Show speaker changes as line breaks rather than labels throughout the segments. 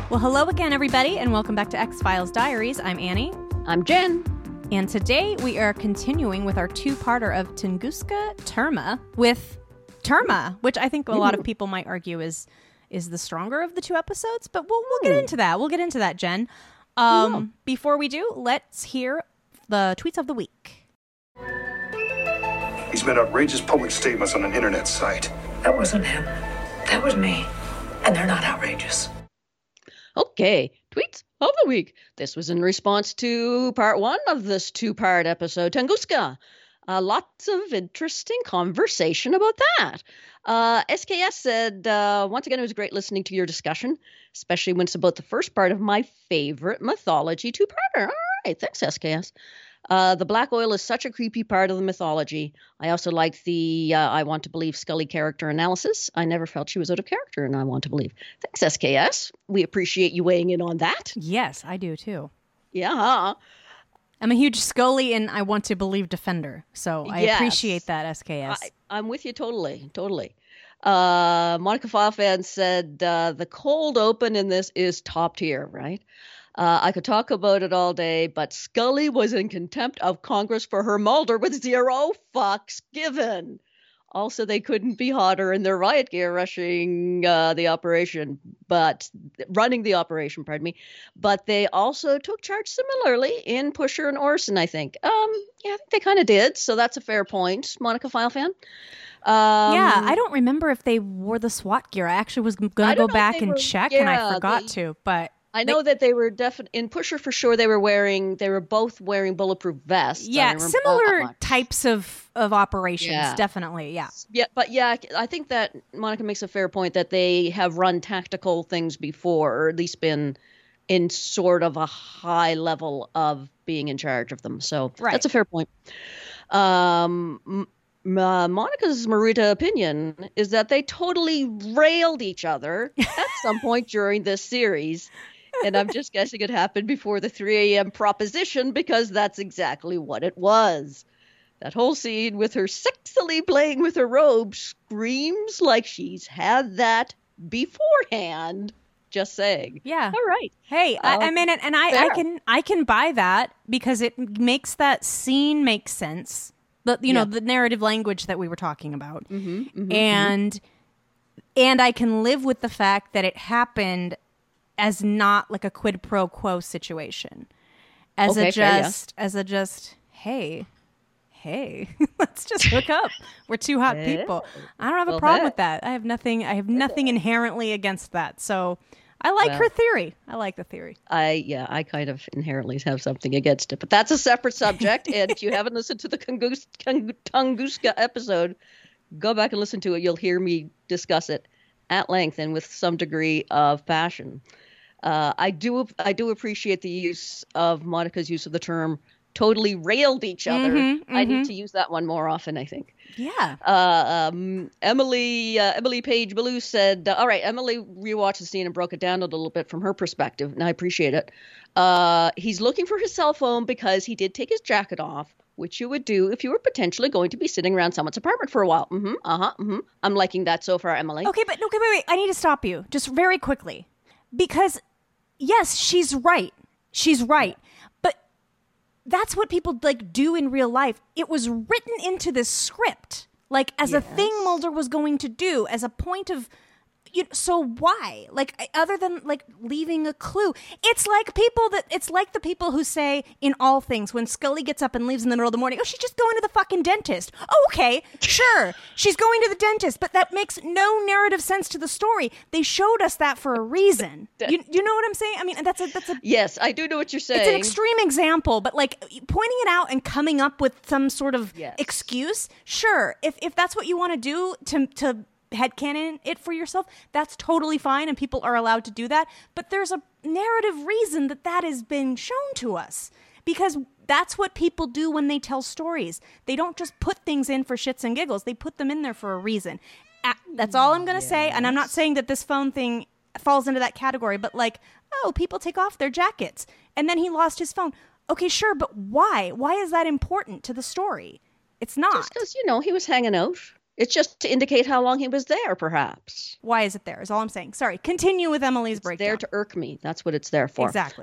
Well, hello again, everybody, and welcome back to X-Files Diaries. I'm Annie.
I'm Jen.
And today we are continuing with our two-parter of Tunguska Terma with Terma, which I think a lot of people might argue is the stronger of the two episodes, but we'll get into that. We'll get into that, Jen. Before we do, let's hear the tweets of the week.
He's made outrageous public statements on an internet site.
That wasn't him. That was me. And they're not outrageous.
Okay, tweets of the week. This was in response to part one of this two-part episode, Tunguska. Lots of interesting conversation about that. SKS said, once again, it was great listening to your discussion, especially when it's about the first part of my favorite mythology two-parter. All right, thanks, SKS. The black oil is such a creepy part of the mythology. I also like the I Want to Believe Scully character analysis. I never felt she was out of character in I Want to Believe. Thanks, SKS. We appreciate you weighing in on that.
Yes, I do too.
Yeah.
I'm a huge Scully and I Want to Believe defender, so I appreciate that, SKS.
I'm with you totally. Monica Fafan said the cold open in this is top tier, right? I could talk about it all day, but Scully was in contempt of Congress for her Mulder with zero fucks given. Also, they couldn't be hotter in their riot gear running the operation, but they also took charge similarly in Pusher and Orson, I think. I think they kind of did, so that's a fair point, Monica Filefan.
I don't remember if they wore the SWAT gear. I actually was going to go back and check, and I forgot to, but...
I know that they were definitely in Pusher for sure. They were both wearing bulletproof vests.
Yeah, similar types of operations, definitely. Yeah.
Yeah, but I think that Monica makes a fair point that they have run tactical things before, or at least been in sort of a high level of being in charge of them. So that's a fair point. Monica's Marita opinion is that they totally railed each other at some point during this series. And I'm just guessing it happened before the 3 a.m. proposition because that's exactly what it was. That whole scene with her sexily playing with her robe screams like she's had that beforehand. Just saying.
Yeah.
All right.
Hey, I mean, and I can buy that because it makes that scene make sense. The narrative language that we were talking about, and I can live with the fact that it happened as not like a quid pro quo situation, as a hey, let's just hook up. We're two hot people. I don't have a problem with that. I have nothing inherently against that. So I like her theory. I like the theory.
I kind of inherently have something against it, but that's a separate subject. And if you haven't listened to the Tunguska episode, go back and listen to it. You'll hear me discuss it at length and with some degree of passion. I do appreciate the use of Monica's use of the term totally railed each other. I need to use that one more often, I think.
Yeah.
Emily Page Ballou said, all right, Emily rewatched the scene and broke it down a little bit from her perspective, and I appreciate it. He's looking for his cell phone because he did take his jacket off, which you would do if you were potentially going to be sitting around someone's apartment for a while. I'm liking that so far, Emily.
Okay, but wait. I need to stop you just very quickly. Because, yes, she's right. But that's what people do in real life. It was written into this script, as a thing Mulder was going to do, as a point of, so why? Other than leaving a clue, it's like the people who say in All Things when Scully gets up and leaves in the middle of the morning, oh, she's just going to the fucking dentist. Oh, okay, sure, she's going to the dentist, but that makes no narrative sense to the story. They showed us that for a reason. You know what I'm saying? I mean, that's a
yes, I do know what you're saying.
It's an extreme example, but pointing it out and coming up with some sort of excuse, sure. If that's what you want to do to headcanon it for yourself, that's totally fine, and people are allowed to do that. But there's a narrative reason that has been shown to us, because that's what people do when they tell stories. They don't just put things in for shits and giggles. They put them in there for a reason. That's all I'm going to say, and I'm not saying that this phone thing falls into that category, but people take off their jackets, and then he lost his phone. Okay, sure, but why? Why is that important to the story? It's not.
Just because, he was hanging out. It's just to indicate how long he was there, perhaps.
Why is it there? Is all I'm saying. Sorry. Continue with Emily's breakdown.
There to irk me. That's what it's there for.
Exactly.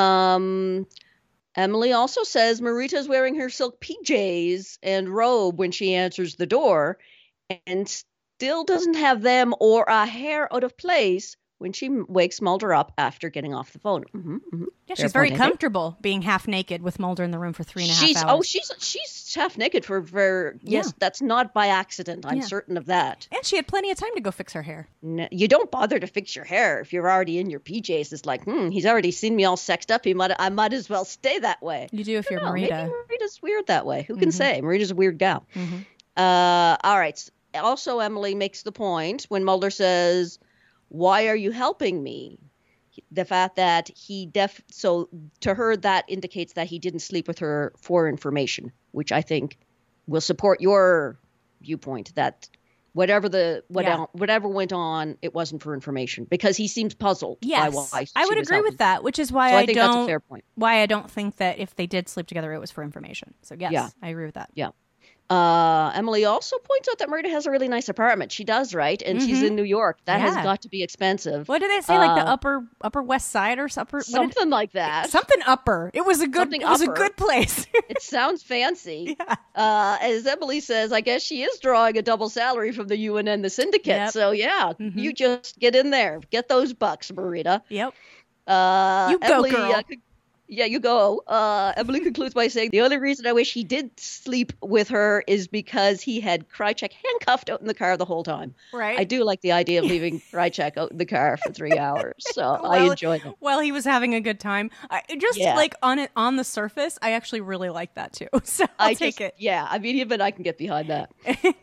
Emily also says Marita's wearing her silk PJs and robe when she answers the door, and still doesn't have them or a hair out of place when she wakes Mulder up after getting off the phone.
Yeah, she's very comfortable being half naked with Mulder in the room for 3.5 hours.
Oh, she's half naked yes, that's not by accident. I'm certain of that.
And she had plenty of time to go fix her hair.
No, you don't bother to fix your hair if you're already in your PJs. It's like, he's already seen me all sexed up. I might as well stay that way.
You do if you're Marita.
Maybe Marita's weird that way. Who can say? Marita's a weird gal. All right. Also, Emily makes the point when Mulder says, "Why are you helping me?" The fact that so to her that indicates that he didn't sleep with her for information, which I think will support your viewpoint that whatever went on, it wasn't for information, because he seems puzzled.
Yes,
by why
I would agree with that, which is why
I think that's a fair point.
Why I don't think that if they did sleep together, it was for information. So yes, I agree with that.
Yeah. Emily also points out that Marita has a really nice apartment. She does, right? And she's in New York. That has got to be expensive.
What do they say? Like the upper West Side or
something like that.
Something upper. It was a good. It was a good place.
It sounds fancy. Yeah. As Emily says, I guess she is drawing a double salary from the UNN, the syndicate. Yep. So you just get in there, get those bucks, Marita.
Yep.
You
go, girl.
Yeah, you go. Emily concludes by saying, the only reason I wish he did sleep with her is because he had Krychek handcuffed out in the car the whole time.
Right.
I do like the idea of leaving Krychek out in the car for 3 hours. So I enjoy it.
Well, he was having a good time. Like on the surface, I actually really like that too. So I'll take it.
Yeah, I mean, even I can get behind that.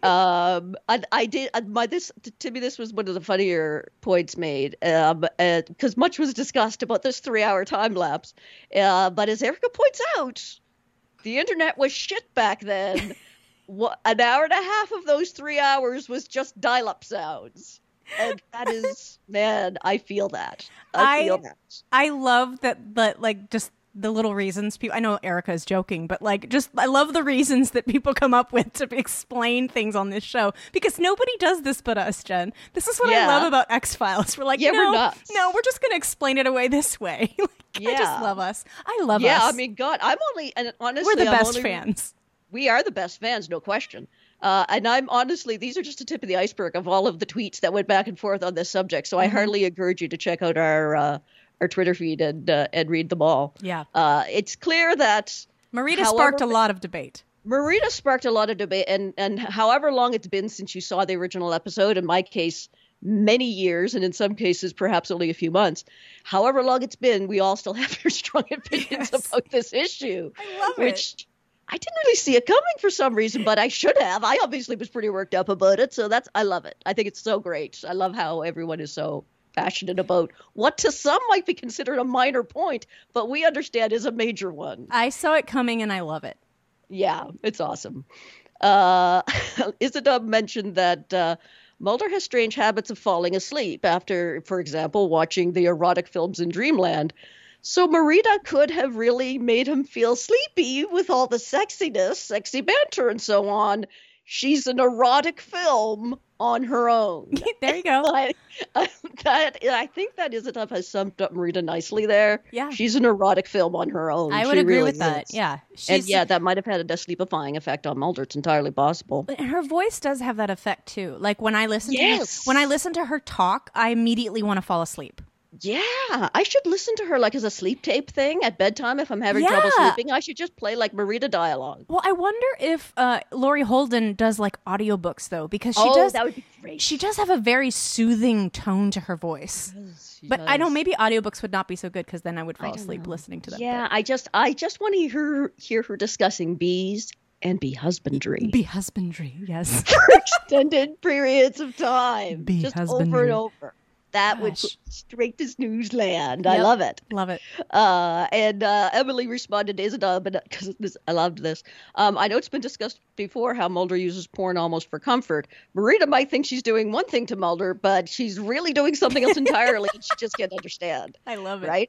To me, this was one of the funnier points made, because much was discussed about this 3-hour time lapse. But as Erica points out, the internet was shit back then. An hour and a half of those 3 hours was just dial-up sounds. And that is, man, I feel that. I feel that.
I love that, but like just the little reasons people, I know Erica is joking, but like just, I love the reasons that people come up with to explain things on this show, because nobody does this but us, Jen. This is what I love about X-Files. We're like,
we're nuts.
No, we're just going to explain it away this way. I just love us. I love us.
Yeah, I mean, God, and honestly,
we're the best fans.
We are the best fans, no question. And I'm honestly, these are just the tip of the iceberg of all of the tweets that went back and forth on this subject. So I heartily encourage you to check out our Twitter feed and read them all.
Yeah.
It's clear that
Marita sparked a lot of debate.
Marita sparked a lot of debate, and however long it's been since you saw the original episode, in my case, many years, and in some cases, perhaps only a few months. However long it's been, we all still have very strong opinions about this issue.
I love
which I didn't really see it coming for some reason, but I should have. I obviously was pretty worked up about it, so I love it. I think it's so great. I love how everyone is so passionate about what to some might be considered a minor point, but we understand is a major one.
I saw it coming and I love it.
Yeah, it's awesome. Isadora mentioned that Mulder has strange habits of falling asleep after, for example, watching the erotic films in Dreamland. So Marita could have really made him feel sleepy with all the sexiness, sexy banter, and so on. She's an erotic film on her own.
There you go.
I think that Isadora has summed up Marita nicely there.
Yeah.
She's an erotic film on her own.
I would agree with that. Yeah.
And that might have had a sleepifying effect on Mulder. It's entirely possible.
And her voice does have that effect too. Like when I listen to her talk, I immediately want to fall asleep.
Yeah, I should listen to her like as a sleep tape thing at bedtime if I'm having trouble sleeping. I should just play like Marita dialogue.
Well, I wonder if Laurie Holden does like audiobooks though, because
that would be great.
She does have a very soothing tone to her voice. But I know maybe audiobooks would not be so good because then I would fall asleep listening to them.
Yeah, I just want to hear her discussing bees and bee husbandry.
Bee husbandry, yes.
For extended periods of time.
Bee
just
husbandry.
Over and over. That would put straight to snooze land. Yep. I love it.
Love it.
And Emily responded to Isadora, but because I loved this. I know it's been discussed before how Mulder uses porn almost for comfort. Marita might think she's doing one thing to Mulder, but she's really doing something else entirely, and she just can't understand.
I love it.
Right?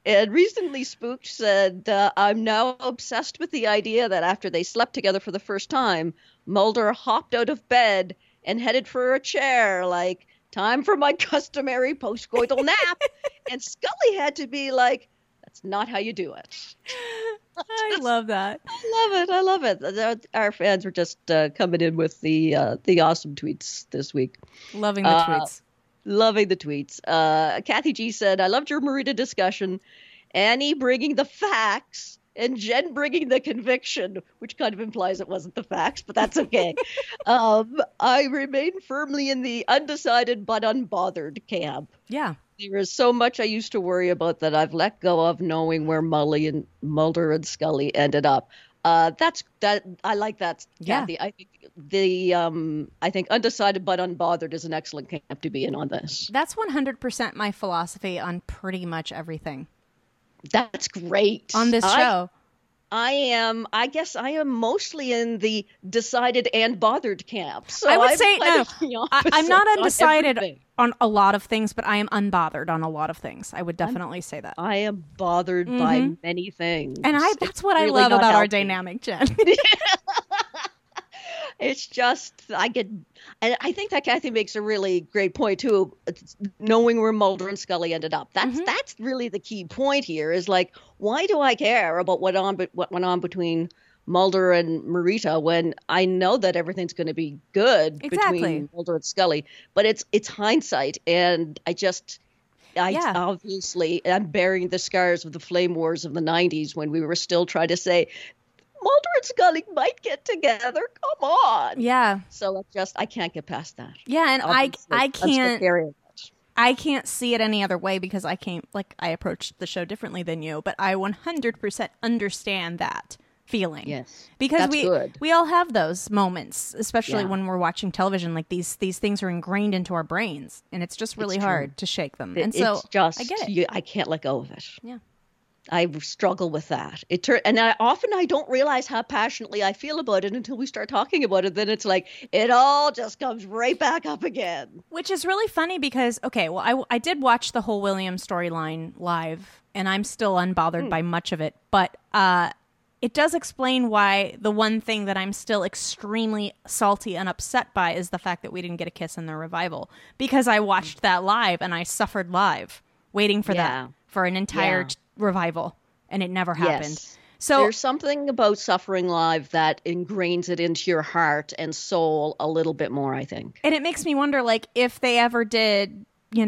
And recently Spooked said, I'm now obsessed with the idea that after they slept together for the first time, Mulder hopped out of bed and headed for a chair, like, time for my customary post-coital nap. And Scully had to be like, that's not how you do it.
I love that.
I love it. Our fans were just coming in with the awesome tweets this week.
Loving the tweets.
Loving the tweets. Kathy G said, I loved your Marita discussion. Annie bringing the facts and Jen bringing the conviction, which kind of implies it wasn't the facts, but that's okay. I remain firmly in the undecided but unbothered camp.
Yeah.
There is so much I used to worry about that I've let go of, knowing where Mulder and Scully ended up. I like that, Kathy. Yeah. I think undecided but unbothered is an excellent camp to be in on this.
That's 100% my philosophy on pretty much everything.
That's great.
On this show.
I guess I am mostly in the decided and bothered camp. So
I would say, I'm not
on
undecided
everything.
on a lot of things, but I am unbothered on a lot of things. I would definitely say that.
I am bothered by many things.
And that's what
really
I love about our
healthy.
dynamic, Jen.
It's just, and I think that Kathy makes a really great point too, knowing where Mulder and Scully ended up. That's really the key point here, is like, why do I care about what went on between Mulder and Marita when I know that everything's going to be good between Mulder and Scully? But it's hindsight, and obviously I'm bearing the scars of the flame wars of the 90s when we were still trying to say, Mulder and Scully might get together. Come on.
Yeah.
So I can't get past that.
Yeah, and
obviously,
I can't see it any other way because I approached the show differently than you, but I 100% understand that feeling.
Yes.
Because
good.
we all have those moments, especially when we're watching television. Like these things are ingrained into our brains, and it's just really hard to shake them. And so
it's just,
I get it.
I can't let go of it.
Yeah.
I struggle with that. I don't realize how passionately I feel about it until we start talking about it. Then it's like it all just comes right back up again.
Which is really funny because, I did watch the whole William storyline live, and I'm still unbothered by much of it. But it does explain why the one thing that I'm still extremely salty and upset by is the fact that we didn't get a kiss in the revival. Because I watched that live, and I suffered live, waiting for that for an entire revival, and it never happened.
Yes.
So
there's something about suffering live that ingrains it into your heart and soul a little bit more, I think.
And it makes me wonder, like, if they ever did,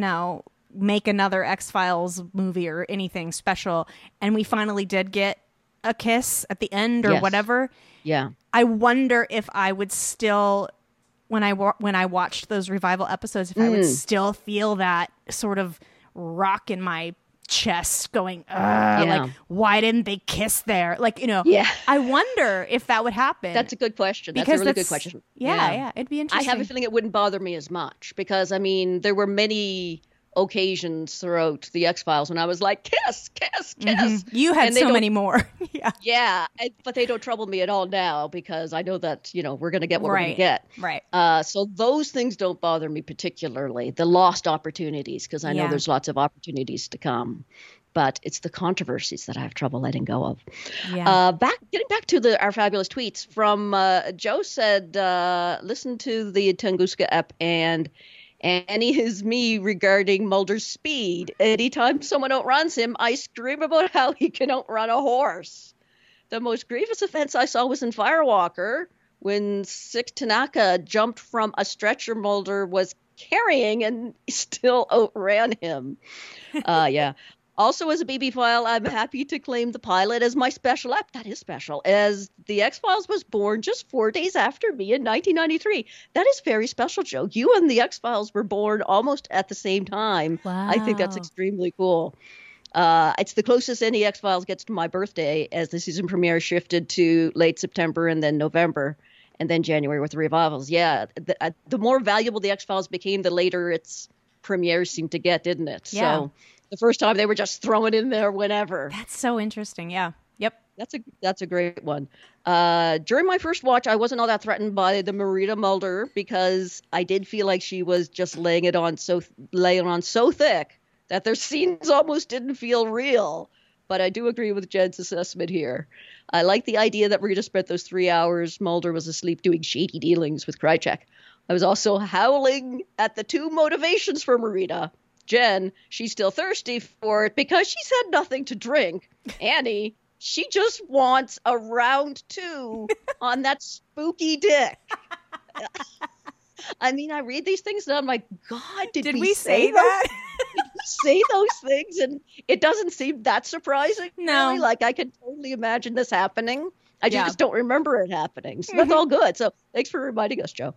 make another X-Files movie or anything special, and we finally did get a kiss at the end or whatever. Yeah. I wonder if I would still, when I watched those revival episodes, if I would still feel that sort of rock in my chest going, like, why didn't they kiss there? Like, I wonder if that would happen.
That's a good question. That's a really good question.
Yeah, it'd be interesting.
I have a feeling it wouldn't bother me as much because, there were many occasions throughout the X-Files when I was like, kiss, kiss, kiss.
You had so many more.
Yeah, but they don't trouble me at all now because I know that, we're going to get what we're going to get.
Right.
So those things don't bother me particularly. The lost opportunities, because I know there's lots of opportunities to come. But it's the controversies that I have trouble letting go of. Yeah. Getting back to our fabulous tweets from Joe said, listen to the Tunguska ep and Annie is me regarding Mulder's speed. Anytime someone outruns him, I scream about how he can outrun a horse. The most grievous offense I saw was in Firewalker when Six Tanaka jumped from a stretcher Mulder was carrying and still outran him. Yeah. Also, as a BB file, I'm happy to claim the pilot as my special app. That is special, as the X-Files was born just 4 days after me in 1993. That is very special, Joe. You and the X-Files were born almost at the same time.
Wow.
I think that's extremely cool. It's the closest any X-Files gets to my birthday, as the season premiere shifted to late September and then November, and then January with the revivals. Yeah, the more valuable the X-Files became, the later its premieres seemed to get, didn't it?
Yeah.
So the first time they were just throwing in there whenever.
That's so interesting. Yeah. Yep.
That's a great one. During my first watch, I wasn't all that threatened by the Marita Mulder because I did feel like she was just laying on so thick that their scenes almost didn't feel real. But I do agree with Jen's assessment here. I like the idea that Marita spent those 3 hours Mulder was asleep doing shady dealings with Krychek. I was also howling at the 2 motivations for Marita. Jen, she's still thirsty for it because she's had nothing to drink. Annie, she just wants a round 2 on that spooky dick. I mean, I read these things and I'm like, God, did we say that? Did we say those things? And it doesn't seem that surprising.
No.
Really. Like, I can totally imagine this happening. I just don't remember it happening. So that's all good. So thanks for reminding us, Joe.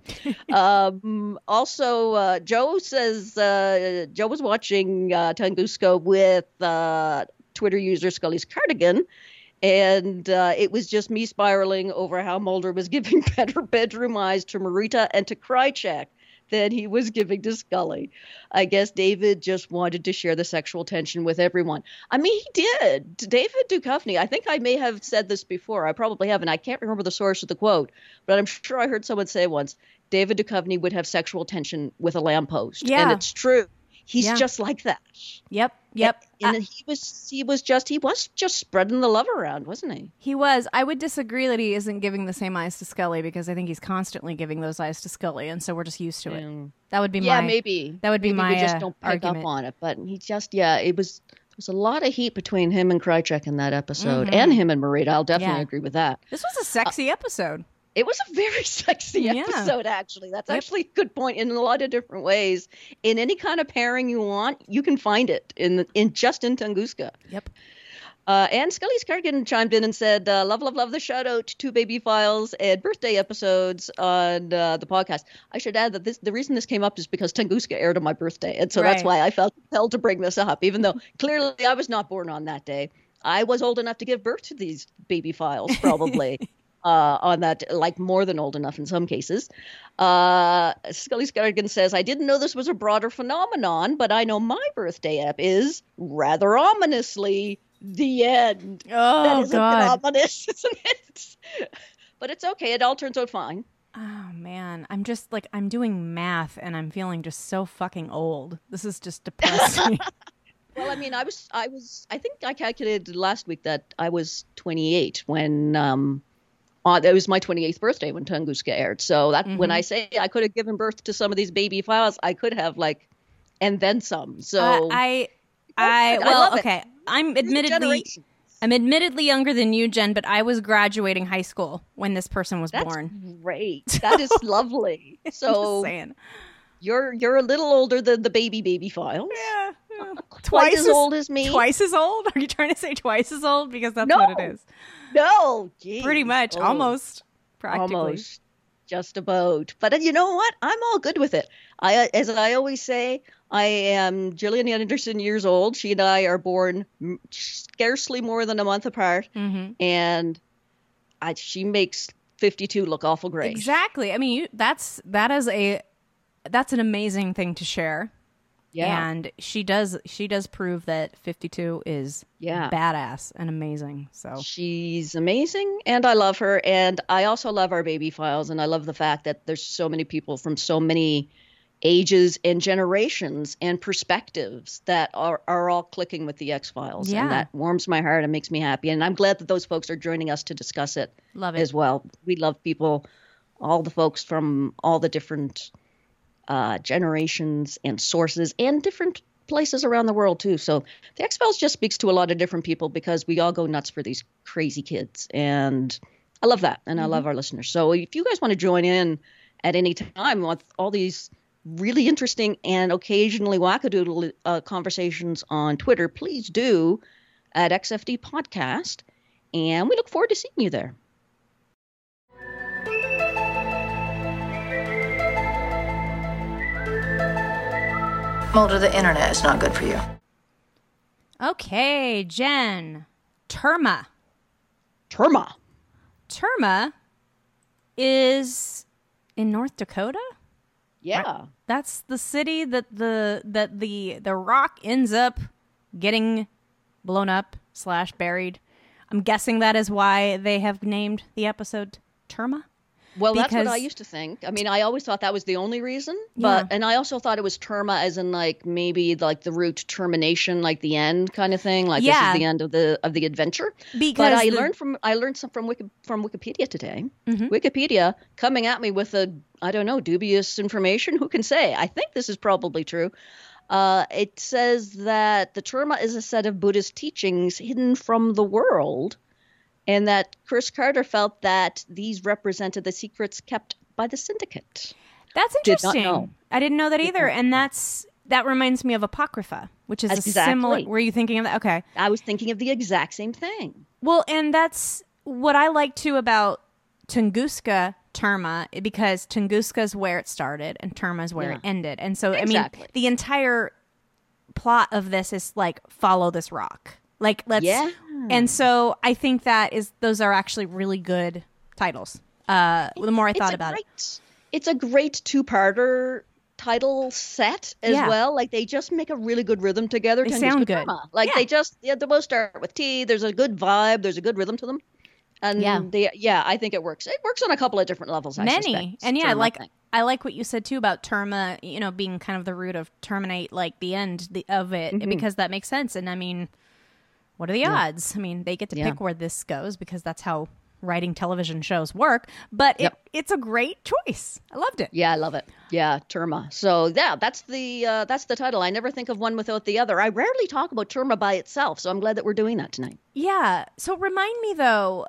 Also, Joe says Joe was watching Tunguska with Twitter user Scully's Cardigan. And it was just me spiraling over how Mulder was giving better bedroom eyes to Marita and to Krychek than he was giving to Scully. I guess David just wanted to share the sexual tension with everyone. I mean, he did. David Duchovny, I think I may have said this before. I probably haven't. I can't remember the source of the quote, but I'm sure I heard someone say once, David Duchovny would have sexual tension with a lamppost.
Yeah.
And it's true. He's just like that.
Yep.
And he was just spreading the love around, wasn't he?
He was. I would disagree that he isn't giving the same eyes to Scully because I think he's constantly giving those eyes to Scully, and so we're just used to it. That would be
maybe
my
we just don't pick
argument.
up on it. But he just there was a lot of heat between him and Krychek in that episode, and him and Marita. I'll definitely agree with that.
This was a sexy episode.
It was a very sexy episode, actually. That's actually a good point in a lot of different ways. In any kind of pairing you want, you can find it in Tunguska.
Yep.
And Scully's Cardigan chimed in and said, love the shout out to Baby Files and birthday episodes on the podcast. I should add that the reason this came up is because Tunguska aired on my birthday. And so that's why I felt compelled to bring this up, even though clearly I was not born on that day. I was old enough to give birth to these Baby Files, probably. On that, like more than old enough in some cases. Scully Scarrigan says, I didn't know this was a broader phenomenon, but I know my birthday app is rather ominously the end.
Oh,
that is
God.
a bit ominous, isn't it? But it's okay. It all turns out fine.
Oh, man. I'm just like, I'm doing math and I'm feeling just so fucking old. This is just depressing.
Well, I mean, I think I calculated last week that I was 28 when, it was my 28th birthday when Tunguska aired. So that when I say I could have given birth to some of these Baby Files, I could have and then some. So
I
love
okay.
it.
I'm admittedly younger than you, Jen, but I was graduating high school when this person was born.
That's great. That is lovely. So
Just saying.
You're a little older than the Baby Files.
Yeah.
Twice as old as me.
Twice as old? Are you trying to say twice as old? Because that's what it is.
No. Geez.
Pretty much. Almost. Practically.
Almost. Just about. But you know what? I'm all good with it. As I always say, I am Gillian Anderson years old. She and I are born scarcely more than a month apart. Mm-hmm. And she makes 52 look awful great.
Exactly. I mean, that's an amazing thing to share. Yeah. And she does prove that 52 is badass and amazing. So
she's amazing and I love her. And I also love our Baby Files. And I love the fact that there's so many people from so many ages and generations and perspectives that are all clicking with the X-Files. Yeah. And that warms my heart and makes me happy. And I'm glad that those folks are joining us to discuss it, as well. We love people, all the folks from all the different generations and sources and different places around the world too. So the X-Files just speaks to a lot of different people because we all go nuts for these crazy kids. And I love that. And I love our listeners. So if you guys want to join in at any time with all these really interesting and occasionally wackadoodle conversations on Twitter, please do at XFD Podcast. And we look forward to seeing you there.
Mulder, the internet is not good for you.
Okay, Jen. Terma. Terma is in North Dakota?
Yeah.
Right? That's the city that the rock ends up getting blown up / buried. I'm guessing that is why they have named the episode Terma.
Well, that's what I used to think. I mean, I always thought that was the only reason, but and I also thought it was terma as in like maybe like the root termination, like the end kind of thing, like this is the end of the adventure. But I learned some from Wikipedia today. Wikipedia coming at me with dubious information. Who can say? I think this is probably true. It says that the terma is a set of Buddhist teachings hidden from the world. And that Chris Carter felt that these represented the secrets kept by the Syndicate.
That's interesting. I didn't know that either. And that reminds me of Apocrypha, which is a similar... Were you thinking of that? Okay.
I was thinking of the exact same thing.
Well, and that's what I like, too, about Tunguska Terma, because Tunguska is where it started and Terma is where it ended. And so, I mean, the entire plot of this is like, follow this rock. Like, let's... And so I think those are actually really good titles. The more I thought about it.
It's a great two-parter title set as well. Like, they just make a really good rhythm together.
They sound good.
Like, they both start with T. There's a good vibe. There's a good rhythm to them. And I think it works. It works on a couple of different levels, I suspect.
And I like what you said, too, about terma, being kind of the root of terminate, like the end of it, because that makes sense. And I mean... What are the odds? I mean, they get to pick where this goes because that's how writing television shows work. But it's a great choice. I loved it.
Yeah, I love it. Yeah, Terma. So that's the title. I never think of one without the other. I rarely talk about Terma by itself, so I'm glad that we're doing that tonight.
Yeah. So remind me though,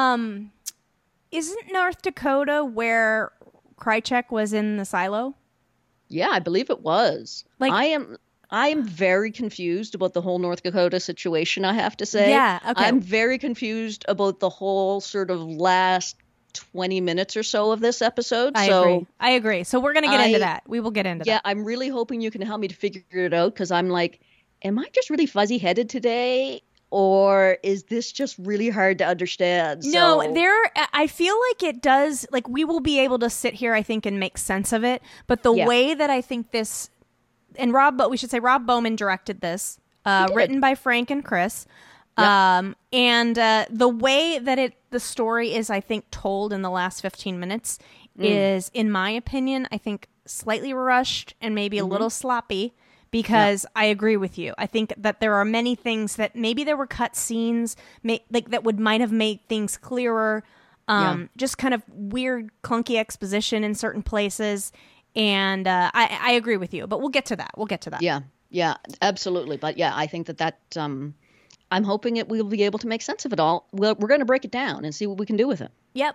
isn't North Dakota where Krychek was in the silo?
Yeah, I believe it was. I am very confused about the whole North Dakota situation, I have to say.
Yeah, okay.
I'm very confused about the whole sort of last 20 minutes or so of this episode.
I agree. So we're going to get into that. We will get into that.
Yeah, I'm really hoping you can help me to figure it out because I'm like, am I just really fuzzy-headed today? Or is this just really hard to understand?
No, I feel like it does. Like, we will be able to sit here, I think, and make sense of it. But the way that I think this... And Rob Bowman directed this, written by Frank and Chris. Yep. And the way that the story is, I think, told in the last 15 minutes is, in my opinion, I think slightly rushed and maybe a little sloppy because I agree with you. I think that there are many things that maybe there were cut scenes that might have made things clearer. Just kind of weird, clunky exposition in certain places. And I agree with you, but we'll get to that.
Yeah, absolutely. But yeah, I think that I'm hoping we'll be able to make sense of it all. We're going to break it down and see what we can do with it.
Yep.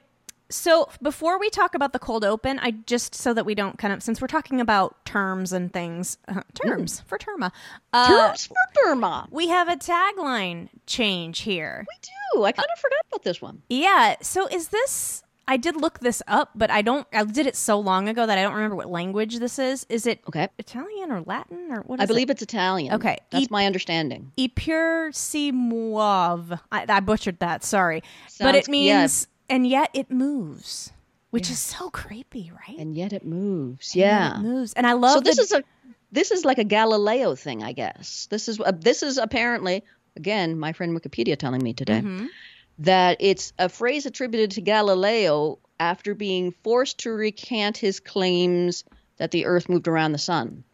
So before we talk about the cold open, I just, so that we don't since we're talking about terms and things, terms for Terma.
Terms for Terma.
We have a tagline change here.
We do. I kind of forgot about this one.
Yeah. So is this... I did look this up, but I did it so long ago that I don't remember what language this is. Is it Italian or Latin or what is it?
I believe it's Italian.
Okay.
That's my understanding.
I pur si muove. I butchered that, sorry. But it means, and yet it moves, which is so creepy, right?
And yet it moves. Yeah.
And it moves. And I love
this is like a Galileo thing, I guess. This is apparently, again, my friend Wikipedia telling me today. That it's a phrase attributed to Galileo after being forced to recant his claims that the Earth moved around the sun.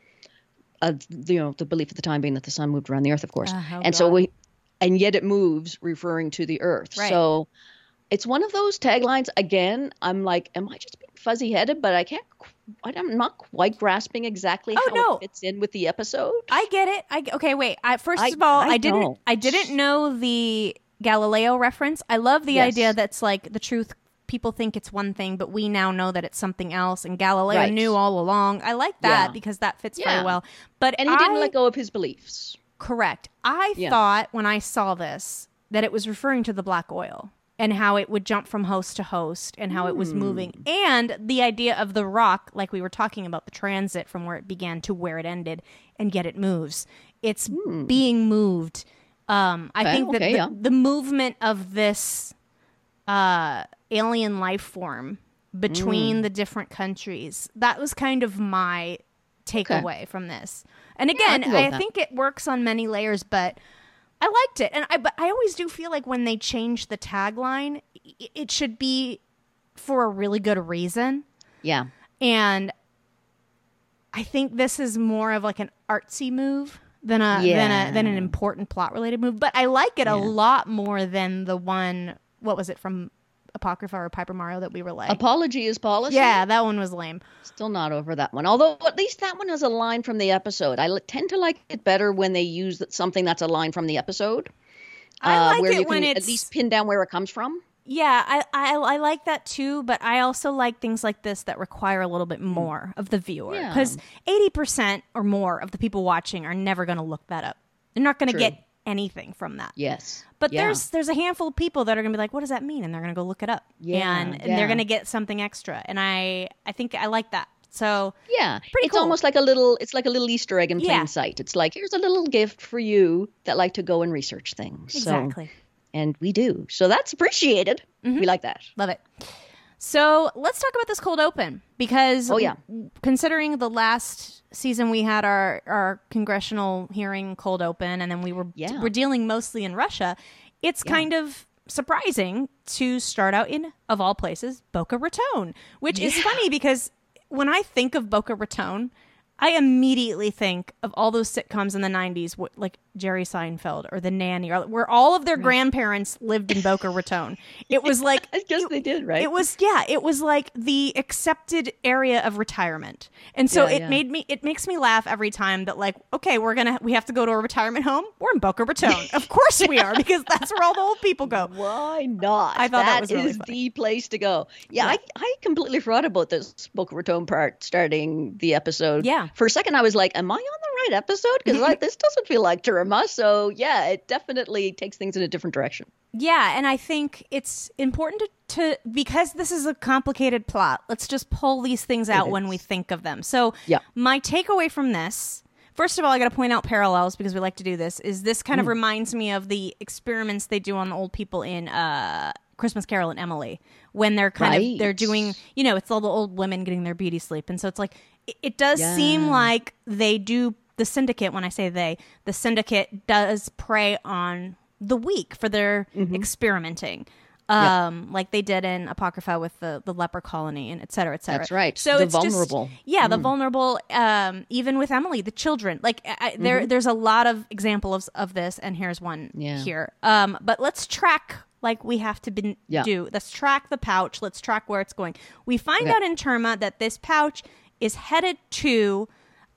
The belief at the time being that the sun moved around the Earth, of course. And yet it moves, referring to the Earth. Right. So it's one of those taglines. Again, I'm like, am I just being fuzzy-headed? But I'm not quite grasping exactly how it fits in with the episode.
I get it. Okay, wait. First of all, I didn't know the Galileo reference. I love the idea that's like the truth. People think it's one thing, but we now know that it's something else. And Galileo knew all along. I like that because that fits very well. And
he didn't let go of his beliefs.
Correct. I thought when I saw this that it was referring to the black oil and how it would jump from host to host and how it was moving. And the idea of the rock, like we were talking about, the transit from where it began to where it ended, and yet it moves. It's being moved. I think that the movement of this alien life form between the different countries, that was kind of my takeaway from this. And again, I think it works on many layers, but I liked it. But I always do feel like when they change the tagline, it should be for a really good reason.
Yeah.
And I think this is more of like an artsy move than an important plot related move. But I like it a lot more than the one, what was it, from Apocrypha or Piper Mario that we were like,
Apology is policy.
Yeah, that one was lame.
Still not over that one. Although at least that one was a line from the episode. I tend to like it better when they use something that's a line from the episode.
I like
where
it
you
when
can
it's
at least pin down where it comes from.
Yeah, I like that too, but I also like things like this that require a little bit more of the viewer.
Yeah.
Because 80% or more of the people watching are never going to look that up. They're not going to get anything from that.
Yes.
But there's a handful of people that are going to be like, what does that mean? And they're going to go look it up. And they're going to get something extra. And I think I like that. So
it's
cool.
almost like a little Easter egg in plain sight. It's like, here's a little gift for you that like to go and research things.
Exactly.
So, and we do. So that's appreciated. We like that.
Love it. So let's talk about this cold open, because considering the last season we had our congressional hearing cold open, and then we're dealing mostly in Russia, it's kind of surprising to start out in, of all places, Boca Raton, which is funny because when I think of Boca Raton, I immediately think of all those sitcoms in the 90s, like Jerry Seinfeld or The Nanny, or where all of their grandparents lived in Boca Raton. It was like...
I guess they did, right?
It was like the accepted area of retirement. And so it makes me laugh every time that, like, okay, we have to go to a retirement home. We're in Boca Raton. Of course we are, because that's where all the old people go.
Why not?
I thought that was really
is
funny.
the place to go. Yeah, I completely forgot about this Boca Raton part starting the episode.
Yeah.
For a second, I was like, am I on the right episode? Because this doesn't feel like Terima. So, yeah, it definitely takes things in a different direction.
Yeah, and I think it's important to because this is a complicated plot, let's just pull these things out when we think of them. So my takeaway from this, first of all, I got to point out parallels because we like to do this, is this kind of reminds me of the experiments they do on the old people in Christmas Carol and Emily, when they're they're doing, it's all the old women getting their beauty sleep. And so it's like, it does seem like they do, the syndicate, when I say the syndicate does prey on the weak for their experimenting. Like they did in Apocrypha with the leper colony and et cetera, et cetera.
That's right.
So
the
it's
vulnerable.
The vulnerable, even with Emily, the children. Like there's a lot of examples of this, and here's one here. But let's track, like we have to do. Let's track the pouch. Let's track where it's going. We find out in Terma that this pouch is headed to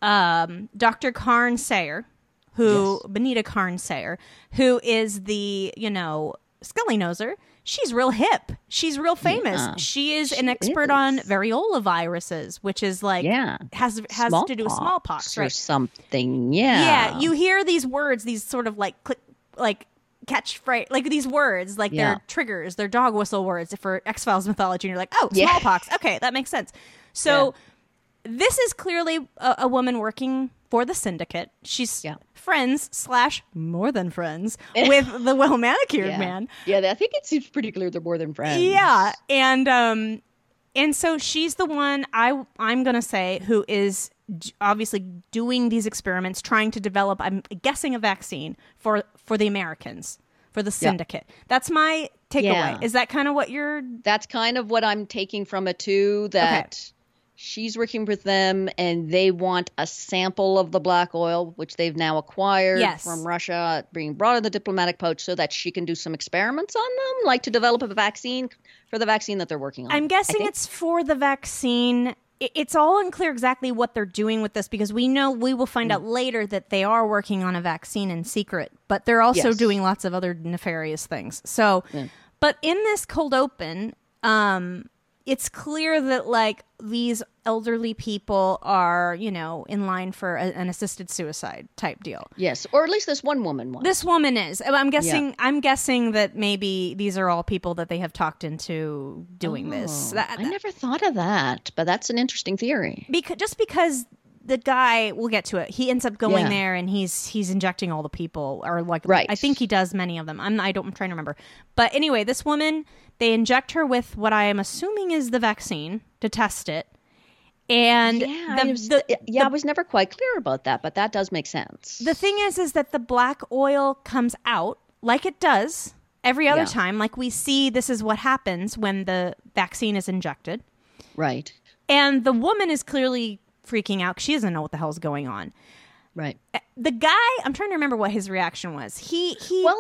Dr. Karn Sayer, Benita Karn Sayer, who is the, Scully Noser. She's real hip. She's real famous.
Yeah,
she is an expert on variola viruses, which is like has to do with smallpox,
or
right?
something.
Yeah, you hear these words, these sort of like catchphrase, like these words, like they're triggers, they're dog whistle words for X-Files mythology, and you're like, oh, smallpox. Okay, that makes sense. So this is clearly a woman working for the syndicate. She's friends / more than friends with the well-manicured man.
Yeah, I think it seems pretty clear they're more than friends.
Yeah, and so she's the one I'm going to say who is obviously doing these experiments, trying to develop, I'm guessing, a vaccine for the Americans, for the syndicate. That's my takeaway.
Yeah.
Is that kind of what you're...
That's kind of what I'm taking from it too, that she's working with them and they want a sample of the black oil, which they've now acquired from Russia, being brought in the diplomatic pouch so that she can do some experiments on them, like to develop a vaccine for the vaccine that they're working on.
I'm guessing it's for the vaccine. It's all unclear exactly what they're doing with this, because we will find out later that they are working on a vaccine in secret, but they're also doing lots of other nefarious things. So, but in this cold open, it's clear that like these elderly people are, in line for an assisted suicide type deal.
Yes, or at least this one woman was.
This woman is. I'm guessing that maybe these are all people that they have talked into doing this.
I never thought of that, but that's an interesting theory.
Because the guy, we'll get to it, he ends up going there and he's injecting all the people, or like I think he does many of them. I'm trying to remember. But anyway, this woman, they inject her with what I am assuming is the vaccine to test it. And
I was never quite clear about that, but that does make sense.
The thing is that the black oil comes out like it does every other time. Like we see, this is what happens when the vaccine is injected.
Right.
And the woman is clearly freaking out. She doesn't know what the hell's going on.
Right.
The guy, I'm trying to remember what his reaction was. He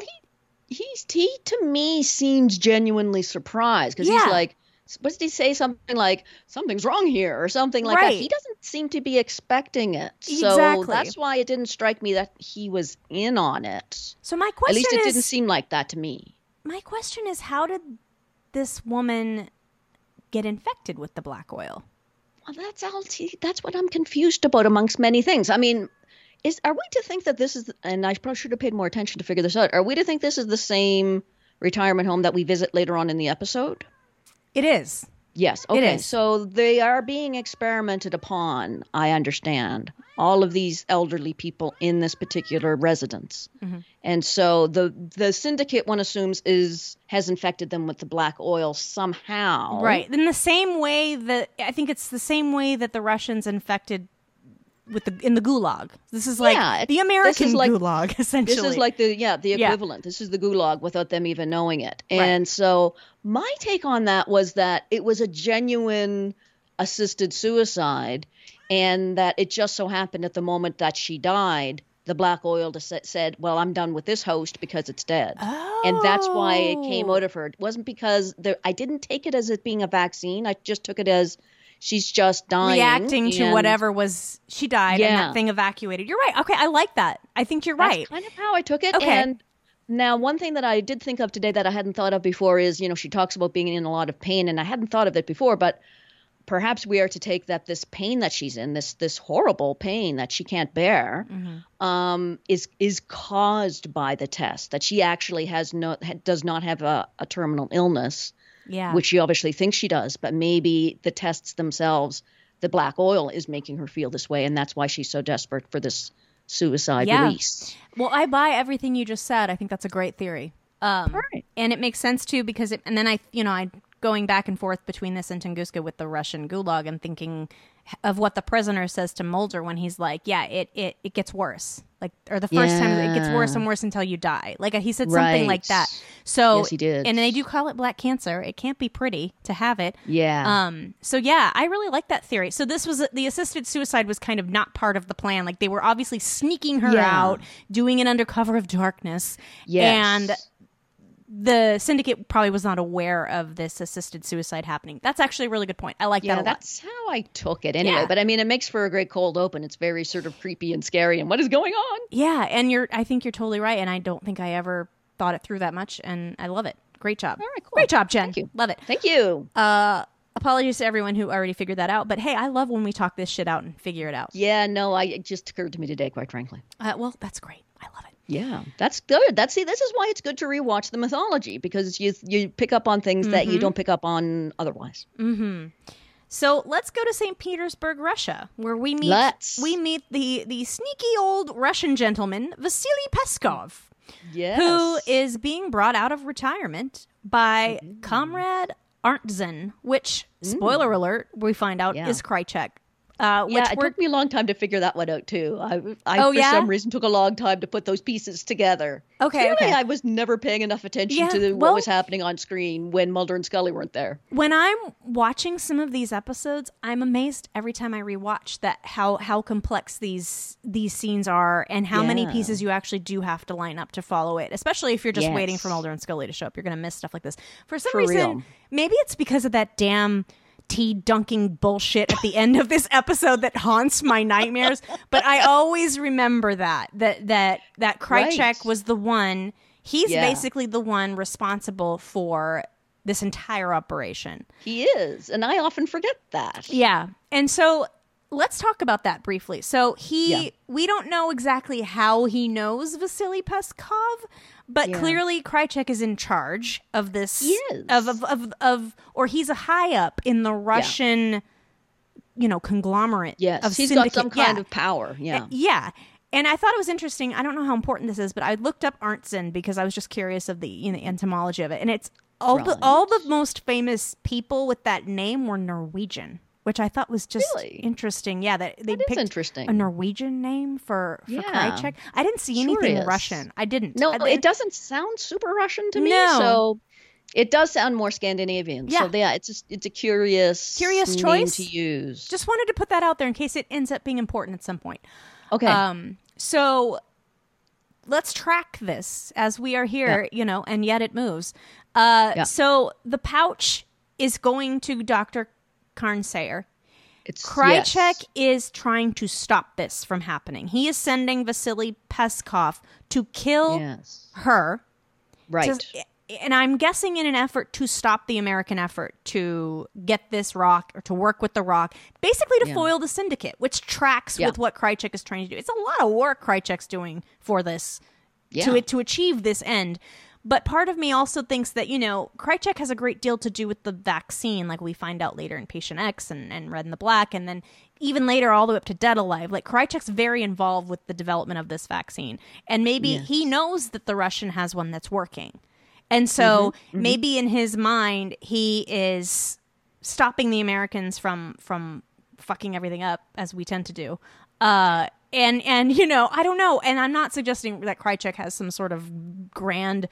to me seems genuinely surprised because he's like, what did he say? Something like, something's wrong here or something like that. He doesn't seem to be expecting it. So that's why it didn't strike me that he was in on it.
So my question is...
At least it didn't seem like that to me.
My question is, how did this woman get infected with the black oil?
Well, that's what I'm confused about amongst many things. I mean, are we to think that this is, and I probably should have paid more attention to figure this out, are we to think this is the same retirement home that we visit later on in the episode?
It is.
Yes. Okay.
It is.
So they are being experimented upon, I understand, all of these elderly people in this particular residence. Mm-hmm. And so the syndicate, one assumes, has infected them with the black oil somehow.
Right. In the same way that, I think it's the same way that the Russians infected in the Gulag. This is like the American Gulag, essentially.
This is like the equivalent. This is the Gulag without them even knowing it. And so my take on that was that it was a genuine assisted suicide, and that it just so happened at the moment that she died, the black oil said, well, I'm done with this host because it's dead.
Oh.
And that's why it came out of her. It wasn't because I didn't take it as it being a vaccine. I just took it as she's just dying.
Reacting to whatever she died and that thing evacuated. You're right. Okay, I like that. I think you're right.
That's kind of how I took it.
Okay.
And now one thing that I did think of today that I hadn't thought of before is, she talks about being in a lot of pain, and I hadn't thought of it before, but perhaps we are to take that this pain that she's in, this horrible pain that she can't bear, is caused by the test, that she actually does not have a terminal illness. Yeah. Which she obviously thinks she does, but maybe the tests themselves, the black oil is making her feel this way, and that's why she's so desperate for this suicide release.
Well, I buy everything you just said. I think that's a great theory.
Right.
And it makes sense too because and then I going back and forth between this and Tunguska with the Russian Gulag and thinking of what the prisoner says to Mulder when he's like, it gets worse. Like, or the first time it gets worse and worse until you die. Like he said something like that. So,
yes, he did.
And they do call it black cancer. It can't be pretty to have it.
Yeah.
So yeah, I really like that theory. So this was the assisted suicide was kind of not part of the plan. Like they were obviously sneaking her out, doing it under cover of darkness.
Yes.
And the syndicate probably was not aware of this assisted suicide happening. That's actually a really good point. I like that a lot.
That's how I took it anyway. Yeah. But I mean, it makes for a great cold open. It's very sort of creepy and scary. And what is going on?
Yeah, and I think you're totally right. And I don't think I ever thought it through that much. And I love it. Great job.
All right, cool.
Great job, Jen.
Thank you.
Love it.
Thank you.
Apologies to everyone who already figured that out. But hey, I love when we talk this shit out and figure it out.
Yeah, no, it just occurred to me today, quite frankly.
Well, that's great. I love it.
Yeah, that's good. This is why it's good to rewatch the mythology, because you pick up on things that you don't pick up on otherwise.
Mm-hmm. So let's go to St. Petersburg, Russia, where we meet the sneaky old Russian gentleman, Vasily Peskov, who is being brought out of retirement by Comrade Arntzen, which, spoiler alert, we find out is Krychek.
It took me a long time to figure that one out too. I for some reason took a long time to put those pieces together.
Okay,
Clearly, I was never paying enough attention to what was happening on screen when Mulder and Scully weren't there.
When I'm watching some of these episodes, I'm amazed every time I rewatch that how complex these scenes are and how many pieces you actually do have to line up to follow it. Especially if you're just waiting for Mulder and Scully to show up, you're going to miss stuff like this. For some reason, maybe it's because of that damn tea dunking bullshit at the end of this episode that haunts my nightmares, but I always remember that Krychek was the one. He's basically the one responsible for this entire operation.
He is, and I often forget that.
Yeah, and so let's talk about that briefly. So we don't know exactly how he knows Vasily Peskov, but clearly Krychek is in charge of this.
He is.
Or he's a high up in the Russian, conglomerate.
Yes,
of
he's
syndicate.
got some kind of power. Yeah.
Yeah. And I thought it was interesting. I don't know how important this is, but I looked up Arntzen because I was just curious of the entomology of it. And it's all the most famous people with that name were Norwegian, which I thought was just interesting. Yeah, that they picked
interesting.
A Norwegian name for Krychek. I didn't see anything Russian. I didn't.
No, it doesn't sound super Russian to me.
No.
So It does sound more Scandinavian.
Yeah.
So yeah, it's a curious
Curious
name
choice
to use.
Just wanted to put that out there in case it ends up being important at some point.
Okay.
So let's track this as we are here, and yet it moves. So the pouch is going to Dr. Karnsayer. Krychek is trying to stop this from happening. He is sending Vasily Peskov to kill her.
Right.
And I'm guessing in an effort to stop the American effort to get this rock or to work with the rock, basically to foil the syndicate, which tracks with what Krychek is trying to do. It's a lot of work Krychek's doing for this to achieve this end. But part of me also thinks that, Krychek has a great deal to do with the vaccine, like we find out later in Patient X and Red and the Black, and then even later all the way up to Dead Alive. Like, Krychek's very involved with the development of this vaccine. And maybe he knows that the Russian has one that's working. And so maybe in his mind, he is stopping the Americans from fucking everything up, as we tend to do. And I don't know. And I'm not suggesting that Krychek has some sort of grand,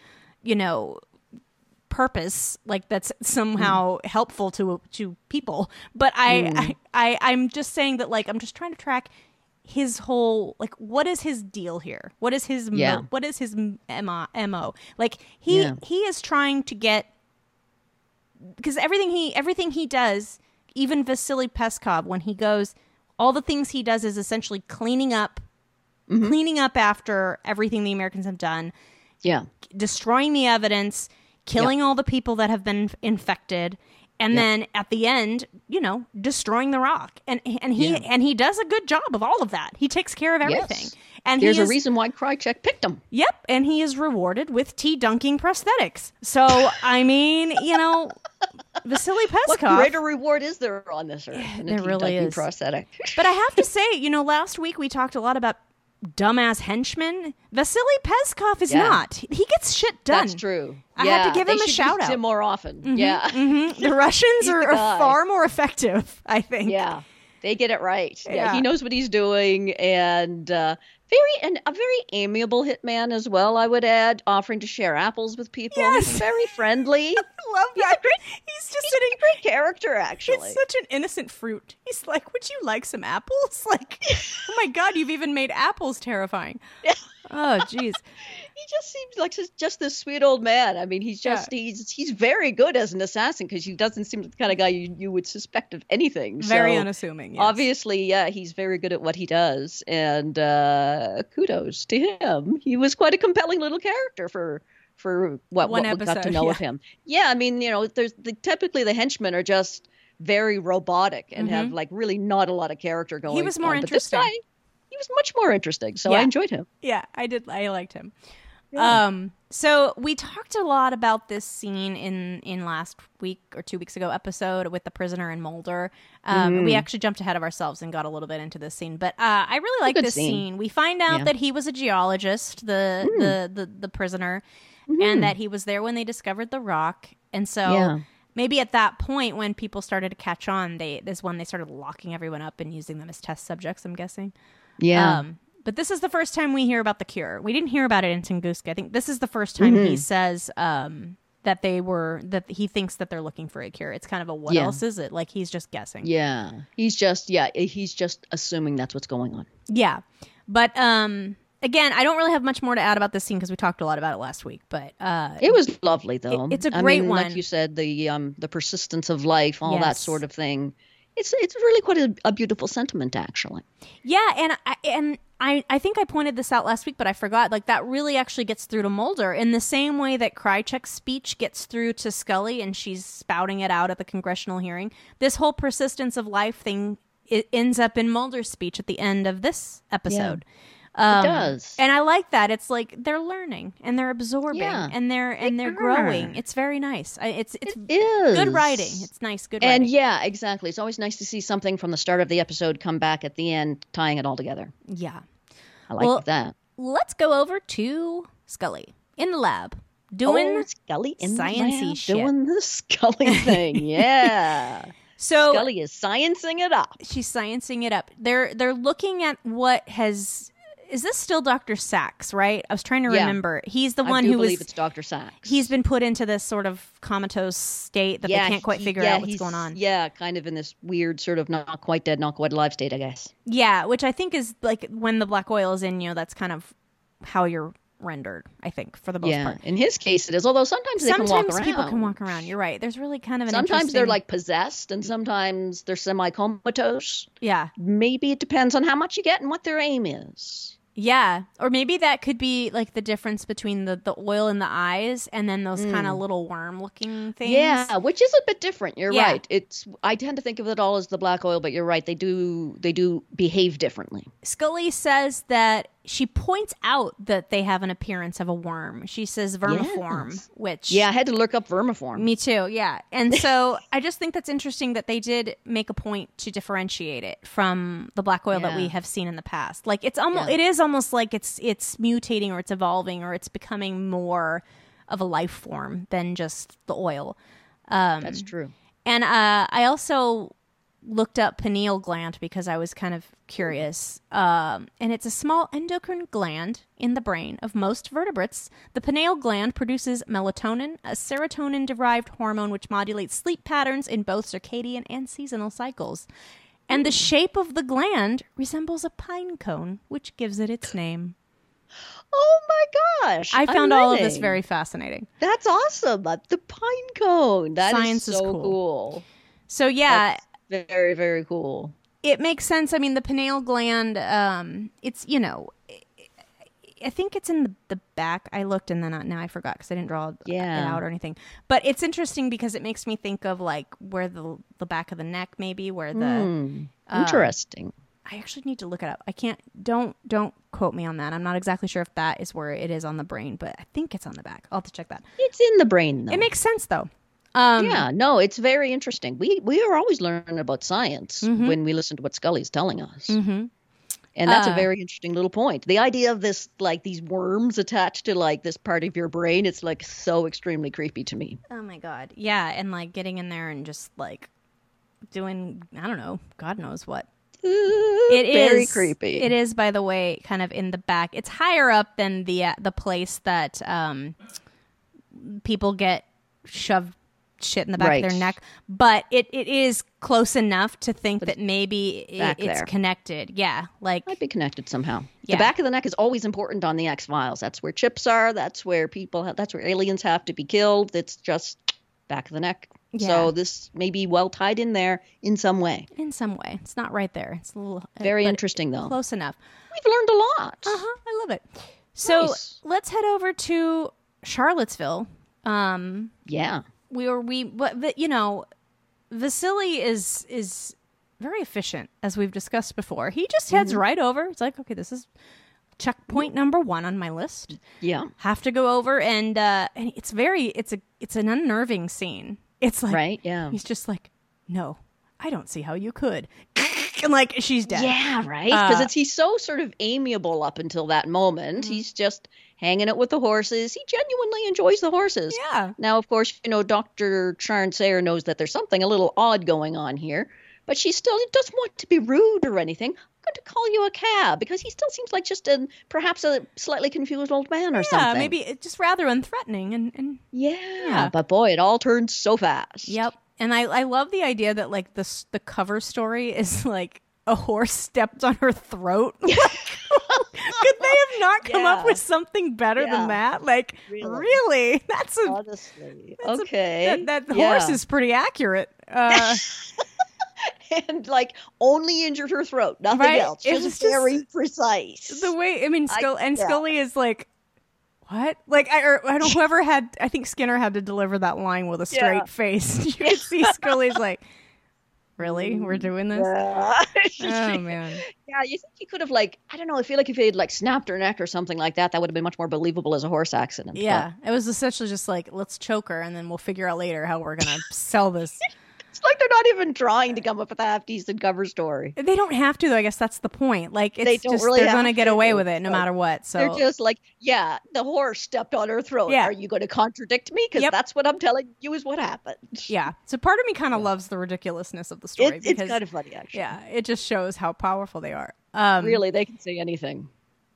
purpose, like that's somehow helpful to people. But I'm just saying that, like, I'm just trying to track his whole, like, what is his deal here? What is his what is his MO? Like, he is trying to get, because everything he does, even Vasily Peskov, when he goes, all the things he does is essentially cleaning up after everything the Americans have done. Yeah. Destroying the evidence, killing all the people that have been infected, and then at the end, destroying the rock. And he does a good job of all of that. He takes care of everything.
Yes.
And
there's a reason why Krychek picked him.
Yep, and he is rewarded with tea-dunking prosthetics. So, I mean, Vasily Peskov.
What greater reward is there on this earth than a
really
tea-dunking
is.
prosthetic?
But I have to say, last week we talked a lot about dumbass henchmen. Vasily Peskov is not. He gets shit done.
That's true.
I had to give him a shout out.
Him more often. The
Russians are far more effective, I think.
Yeah, they get it right. Yeah, he knows what he's doing, and a very amiable hitman as well, I would add, offering to share apples with people.
Yes.
He's very friendly.
I love that. He's a
great character, actually.
It's such an innocent fruit. He's like, would you like some apples? Like, oh my God, you've even made apples terrifying. Oh, jeez.
He just seems like just this sweet old man. I mean, he's very good as an assassin, because he doesn't seem the kind of guy you would suspect of anything.
Very unassuming, yes.
Obviously, he's very good at what he does, and kudos to him. He was quite a compelling little character for what we got to know of him. Yeah, I mean, typically the henchmen are just very robotic and have like really not a lot of character going on.
He was more interesting.
But this guy, he was much more interesting, so I enjoyed him.
Yeah, I did. I liked him. Yeah. So we talked a lot about this scene in last week or 2 weeks ago episode with the prisoner in Mulder. We actually jumped ahead of ourselves and got a little bit into this scene, but I really like this scene. We find out that he was a geologist, the prisoner, and that he was there when they discovered the rock, and so. Maybe at that point, when people started to catch on, is when they started locking everyone up and using them as test subjects, I'm guessing. Yeah. But this is the first time we hear about the cure. We didn't hear about it in Tunguska. I think this is the first time he says that he thinks that they're looking for a cure. It's kind of a what else is it? Like, he's just guessing.
Yeah. He's just assuming that's what's going on.
Yeah. But again, I don't really have much more to add about this scene because we talked a lot about it last week. But
it was lovely, though.
It's a great one.
Like you said, the persistence of life, all that sort of thing. It's really quite a beautiful sentiment, actually.
Yeah, and I think I pointed this out last week, but I forgot. Like, that really actually gets through to Mulder in the same way that Krychek's speech gets through to Scully, and she's spouting it out at the congressional hearing. This whole persistence of life thing, it ends up in Mulder's speech at the end of this episode. Yeah.
It does,
and I like that. It's like they're learning and they're absorbing and they're growing. It's very nice. It is good writing. It's nice, good writing.
And yeah, exactly. It's always nice to see something from the start of the episode come back at the end, tying it all together.
Yeah,
I like that.
Let's go over to Scully in the lab doing
Scully in
sciencey
the lab,
shit,
doing the Scully thing. Yeah.
So
Scully is sciencing it up.
She's sciencing it up. They're looking at what has is this still Dr. Sachs, right? I was trying to remember. He's the one who
believe it's Dr. Sachs.
He's been put into this sort of comatose state that they can't quite figure out what's going on.
Yeah, kind of in this weird sort of not quite dead, not quite alive state, I guess.
Yeah, which I think is like when the black oil is in you, that's kind of how you're rendered, I think, for the most part.
In his case it is, although sometimes they can walk around.
Sometimes people can walk around, you're right. There's really kind of an
Sometimes they're like possessed and sometimes they're semi-comatose.
Yeah.
Maybe it depends on how much you get and what their aim is.
Yeah, or maybe that could be like the difference between the oil in the eyes and then those kind of little worm-looking things.
Yeah, which is a bit different. You're right. I tend to think of it all as the black oil, but you're right. They do behave differently.
Scully says that she points out that they have an appearance of a worm. She says vermiform, which...
Yeah, I had to look up vermiform.
Me too, yeah. And so I just think that's interesting that they did make a point to differentiate it from the black oil that we have seen in the past. Like it is almost like it's mutating or it's evolving or it's becoming more of a life form than just the oil.
That's true.
And I also looked up pineal gland because I was kind of curious. And it's a small endocrine gland in the brain of most vertebrates. The pineal gland produces melatonin, a serotonin-derived hormone which modulates sleep patterns in both circadian and seasonal cycles. And the shape of the gland resembles a pine cone, which gives it its name.
Oh my gosh.
I found all of this very fascinating.
That's awesome. The pine cone.
Science
is so cool.
So yeah.
That's very, very cool.
It makes sense. I mean, the pineal gland, it's, I think it's in the back. I looked and then now I forgot because I didn't draw it out or anything. But it's interesting because it makes me think of like where the back of the neck maybe, where the...
interesting.
I actually need to look it up. I can't, don't quote me on that. I'm not exactly sure if that is where it is on the brain, but I think it's on the back. I'll have to check that.
It's in the brain, though.
It makes sense, though.
It's very interesting. We are always learning about science when we listen to what Scully's telling us. Mm-hmm. And that's a very interesting little point. The idea of this, like these worms attached to like this part of your brain, it's like so extremely creepy to me.
Oh my God. Yeah. And like getting in there and just like doing, I don't know, God knows what. It is
very creepy.
It is, by the way, kind of in the back. It's higher up than the place that people get shoved shit in the back of their neck, but it is close enough to think that maybe it's connected. Yeah, like
might be connected somehow.
Yeah.
The back of the neck is always important on the X-Files. That's where chips are. That's where that's where aliens have to be killed. It's just back of the neck. Yeah. So this may be well tied in there in some way.
In some way. It's not right there. It's a little...
Very interesting, though.
Close enough.
We've learned a lot.
I love it. So let's head over to Charlottesville.
Yeah.
Vasily is very efficient, as we've discussed before. He just heads right over. It's like, okay, this is checkpoint number 1 on my list.
Yeah.
Have to go over and it's an unnerving scene. It's like,
right, yeah.
He's just like, no, I don't see how you could. And like, she's dead.
Yeah, right. Because he's so sort of amiable up until that moment. He's just hanging out with the horses. He genuinely enjoys the horses.
Yeah.
Now, of course, Dr. Sharon Sayer knows that there's something a little odd going on here, but she still doesn't want to be rude or anything. I'm going to call you a cab, because he still seems like just perhaps a slightly confused old man or something.
Yeah, maybe it's just rather unthreatening. And
yeah, but boy, it all turns so fast.
Yep. And I love the idea that like the cover story is like a horse stepped on her throat. Like, could they have not come up with something better than that? Like, really?
Honestly. Okay.
That horse is pretty accurate.
And like only injured her throat, nothing else. It was just very precise.
The way, I mean, Scully is like, what? Like, I don't know, whoever I think Skinner had to deliver that line with a straight face. You could see Scully's like, really? We're doing this?
Yeah.
Oh, man.
Yeah, you think you could have, like, I don't know, I feel like if he had, like, snapped her neck or something like that, that would have been much more believable as a horse accident.
Yeah, it was essentially just like, let's choke her, and then we'll figure out later how we're going to sell this.
It's like they're not even trying to come up with a half-decent cover story.
They don't have to, though. I guess that's the point. Like,
they're
going to get away with it no matter what. So
they're just like, yeah, the horse stepped on her throat.
Yeah.
Are you going to contradict me? Because that's what I'm telling you is what happened.
Yeah. So part of me kind of loves the ridiculousness of the story.
It's kind of funny, actually.
Yeah, it just shows how powerful they are.
Really, they can say anything.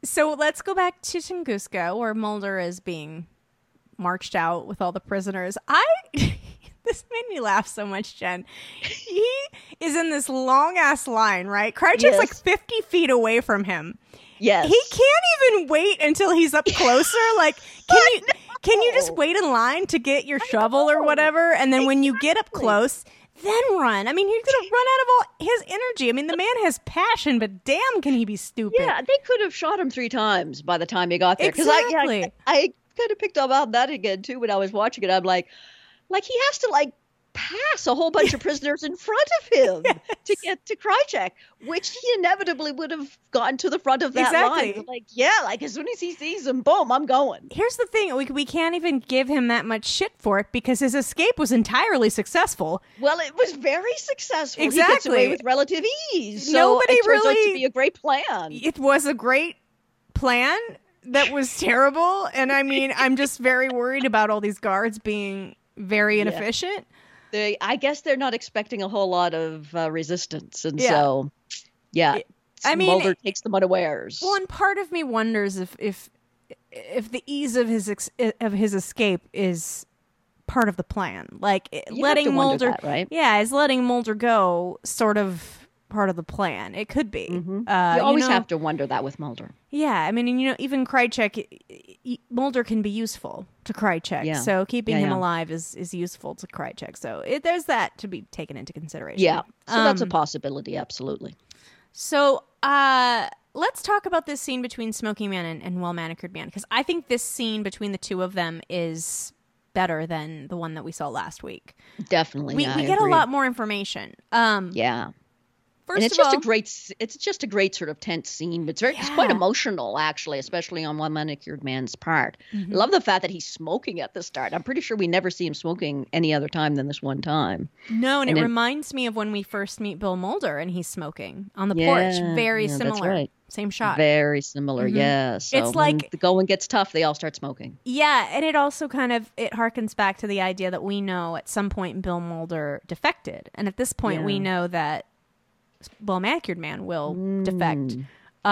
So let's go back to Tunguska, where Mulder is being marched out with all the prisoners. This made me laugh so much, Jen. He is in this long-ass line, right? Krychek's like 50 feet away from him.
Yes.
He can't even wait until he's up closer. Like, can you just wait in line to get your shovel or whatever? And then when you get up close, then run. I mean, he's going to run out of all his energy. I mean, the man has passion, but damn, can he be stupid?
Yeah, they could have shot him 3 times by the time he got there.
Exactly.
I kind of picked up on that again, too, when I was watching it. I'm like he has to, pass a whole bunch of prisoners in front of him to get to Krychek, which he inevitably would have gotten to the front of that line. As soon as he sees him, boom, I'm going.
Here's the thing. We can't even give him that much shit for it because his escape was entirely successful.
Well, it was very successful.
Exactly.
He gets away with relative ease. So
Nobody
it turns
really
out to be a great plan.
It was a great plan that was terrible. And I mean, I'm just very worried about all these guards being very inefficient.
I guess they're not expecting a whole lot of resistance, and so Mulder takes them unawares.
Well, and part of me wonders if the ease of his escape is part of the plan, letting Mulder,
right?
Yeah, is letting Mulder go sort of part of the plan. It could be.
Mm-hmm. You always have to wonder that with Mulder.
Yeah, I mean, even Krychek, Mulder can be useful to Krychek, so keeping him alive is useful to Krychek. So there's that to be taken into consideration.
Yeah, so that's a possibility, absolutely.
So let's talk about this scene between Smoking Man and Well Manicured Man, because I think this scene between the two of them is better than the one that we saw last week.
Definitely,
we get a lot more information. It's
just a great sort of tense scene. It's quite emotional, actually, especially on One Manicured Man's part.
Mm-hmm.
I love the fact that he's smoking at the start. I'm pretty sure we never see him smoking any other time than this one time.
No, and it reminds me of when we first meet Bill Mulder and he's smoking on the porch. Very similar.
That's right.
Same shot.
Very similar, yeah. So
it's like
when the going gets tough, they all start smoking.
Yeah, and it also it harkens back to the idea that we know at some point Bill Mulder defected. And at this point we know that Well Manicured Man will defect. So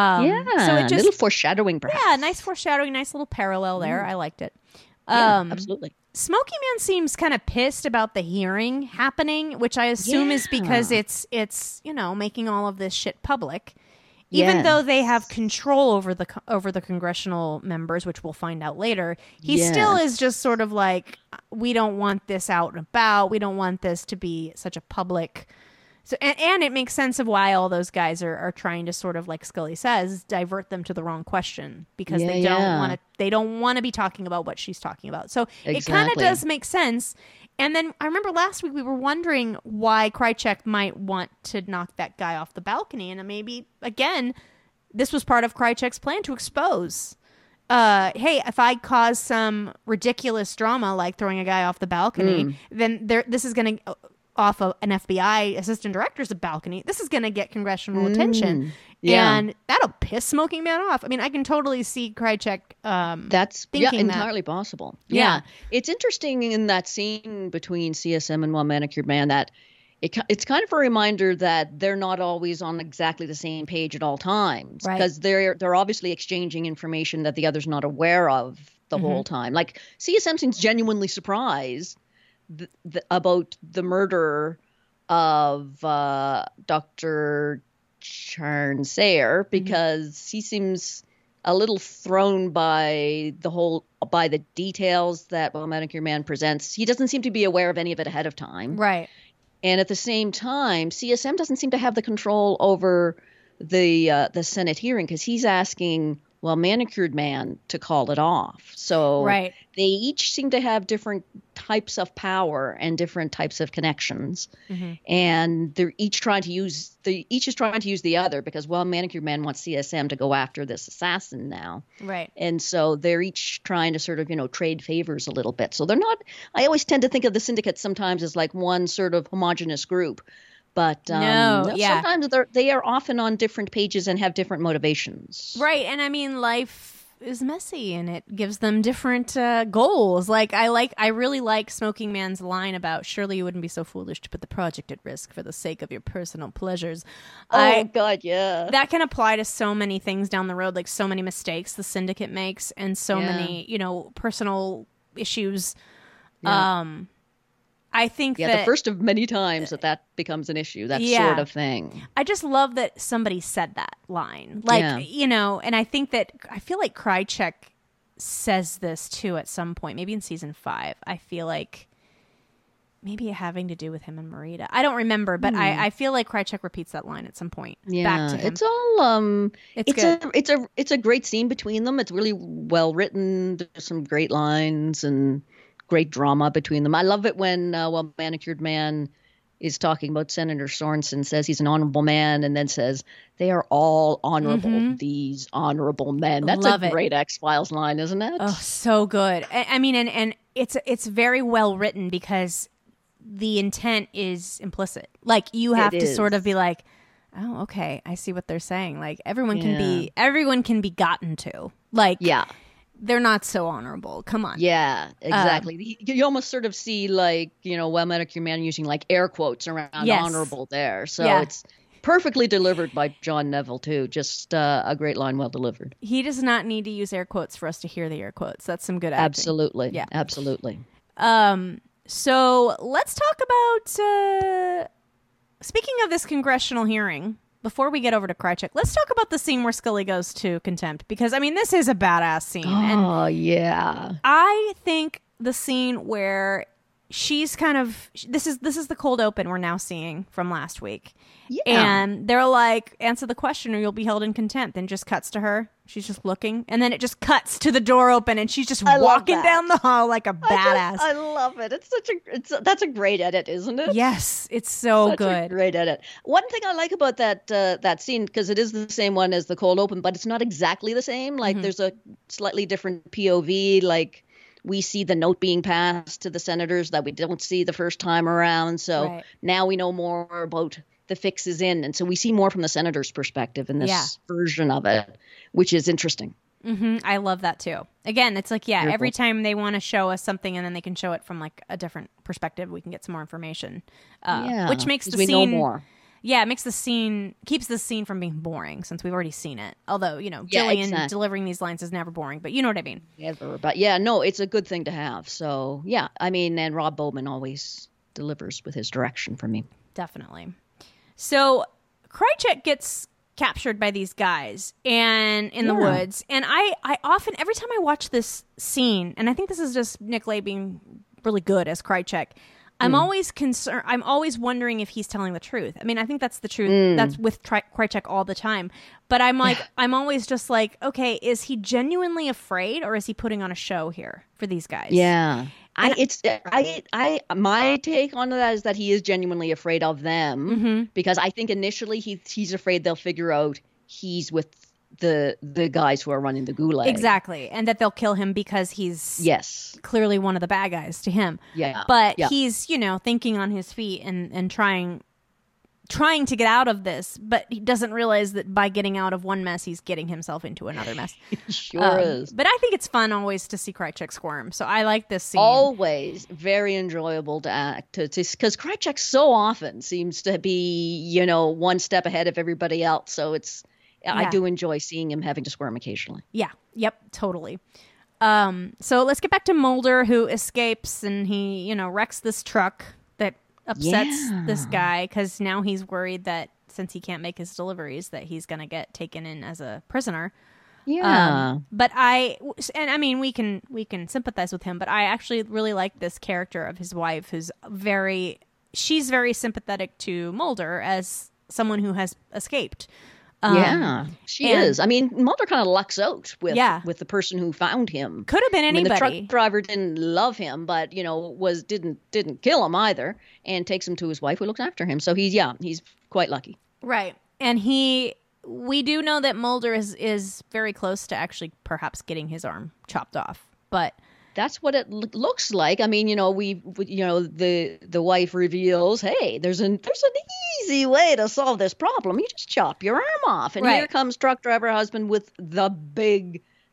it just,
a little foreshadowing, perhaps.
Yeah, nice foreshadowing, nice little parallel there. I liked it.
Absolutely.
Smoky Man seems kind of pissed about the hearing happening, which I assume is because it's making all of this shit public. Even though they have control over the congressional members, which we'll find out later, he still is just sort of like, we don't want this out and about. We don't want this to be such a public. So and it makes sense of why all those guys are trying to sort of, like Scully says, divert them to the wrong question because they don't want to be talking about what she's talking about. So it kind of does make sense. And then I remember last week we were wondering why Krychek might want to knock that guy off the balcony, and maybe again this was part of Krychek's plan to expose. Hey, if I cause some ridiculous drama like throwing a guy off the balcony, then this is going to off of an FBI assistant director's balcony, this is going to get congressional attention. And that'll piss Smoking Man off. I mean, I can totally see Krychek
that's
thinking
entirely possible. Yeah. It's interesting in that scene between CSM and One Manicured Man that it's kind of a reminder that they're not always on exactly the same page at all times, because they're obviously exchanging information that the other's not aware of the whole time. Like CSM seems genuinely surprised about the murder of Dr. Charnsayer, because he seems a little thrown by the details that Well Manicured Man presents. He doesn't seem to be aware of any of it ahead of time.
Right.
And at the same time, CSM doesn't seem to have the control over the Senate hearing, because he's asking Well Manicured Man to call it off. So they each seem to have different types of power and different types of connections, and they're each trying to use the other, because Well Manicured Man wants CSM to go after this assassin now, and so they're each trying to sort of trade favors a little bit. So they're not. I always tend to think of the Syndicate sometimes as like one sort of homogenous group. But sometimes they are often on different pages and have different motivations.
Right. And I mean, life is messy, and it gives them different goals. Like I really like Smoking Man's line about surely you wouldn't be so foolish to put the project at risk for the sake of your personal pleasures.
God, yeah.
That can apply to so many things down the road, like so many mistakes the Syndicate makes, and so many, personal issues.
Yeah.
I think
that the first of many times that becomes an issue, that sort of thing.
I just love that somebody said that line. Like, and I feel like Krychek says this too at some point, maybe in season 5. I feel like maybe having to do with him and Marita. I don't remember, but I feel like Krychek repeats that line at some point.
Yeah,
back to him.
It's all
it's
a great scene between them. It's really well written. There's some great lines and great drama between them. I love it when Manicured Man is talking about Senator Sorensen, says he's an honorable man, and then says they are all honorable. These honorable men. That's a great X-Files line, isn't it?
Oh, so good. I mean, and it's very well written because the intent is implicit. Like you have to sort of be like, oh, okay, I see what they're saying. Like everyone can be gotten to. Like they're not so honorable. Come on.
Yeah, exactly. You almost sort of see Manicured Man using like air quotes around honorable there. So it's perfectly delivered by John Neville too. Just a great line, well delivered.
He does not need to use air quotes for us to hear the air quotes. That's some good acting.
Absolutely. Yeah, absolutely.
So let's talk about, speaking of this congressional hearing, before we get over to Krychek, let's talk about the scene where Scully goes to contempt. Because, I mean, this is a badass scene.
Oh, yeah.
I think the scene where she's kind of... This is the cold open we're now seeing from last week. Yeah. And they're like, answer the question or you'll be held in contempt. And just cuts to her. She's just looking. And then it just cuts to the door open and she's just walking down the hall like a badass.
I love it. That's a great edit, isn't it?
Yes, it's so good.
A great edit. One thing I like about that scene, because it is the same one as the cold open, but it's not exactly the same. Like there's a slightly different POV. Like we see the note being passed to the senators that we don't see the first time around. So now we know more about the fix is in. And so we see more from the senator's perspective in this version of it, which is interesting.
I love that too. Again, it's like, Beautiful. Every time they want to show us something and then they can show it from like a different perspective, we can get some more information, which makes the scene
know more.
Yeah, it makes the scene, keeps the scene from being boring since we've already seen it. Although, Jillian delivering these lines is never boring, but you know what I mean.
Never, but no, it's a good thing to have. So I mean, and Rob Bowman always delivers with his direction for me.
Definitely. So Krychek gets captured by these guys and in the woods. And I often, every time I watch this scene, and I think this is just Nick Leigh being really good as Krychek, I'm always concerned. I'm always wondering if he's telling the truth. I mean, I think that's the truth. That's with Krychek all the time. But I'm like, I'm always just like, okay, is he genuinely afraid or is he putting on a show here for these guys?
Yeah. My take on that is that he is genuinely afraid of them because I think initially he's afraid they'll figure out he's with the guys who are running the gulag.
Exactly. And that they'll kill him because he's clearly one of the bad guys to him.
Yeah.
But he's, thinking on his feet and trying to get out of this, but he doesn't realize that by getting out of one mess, he's getting himself into another mess.
Sure is.
But I think it's fun always to see Krychek squirm. So I like this scene.
Always very enjoyable to act because Krychek so often seems to be, one step ahead of everybody else. So I do enjoy seeing him having to squirm occasionally.
Yeah. Yep. Totally. So let's get back to Mulder, who escapes and he, wrecks this truck that upsets this guy because now he's worried that since he can't make his deliveries that he's going to get taken in as a prisoner.
Yeah.
But we can sympathize with him, but I actually really like this character of his wife she's very sympathetic to Mulder as someone who has escaped.
She is. I mean, Mulder kind of lucks out with the person who found him.
Could have been anybody.
The truck driver didn't love him, but didn't kill him either, and takes him to his wife who looks after him. So he's quite lucky.
Right, and we do know that Mulder is very close to actually perhaps getting his arm chopped off, but.
That's what it looks like. I mean, the wife reveals, hey, there's an easy way to solve this problem. You just chop your arm off. And here comes truck driver husband with the big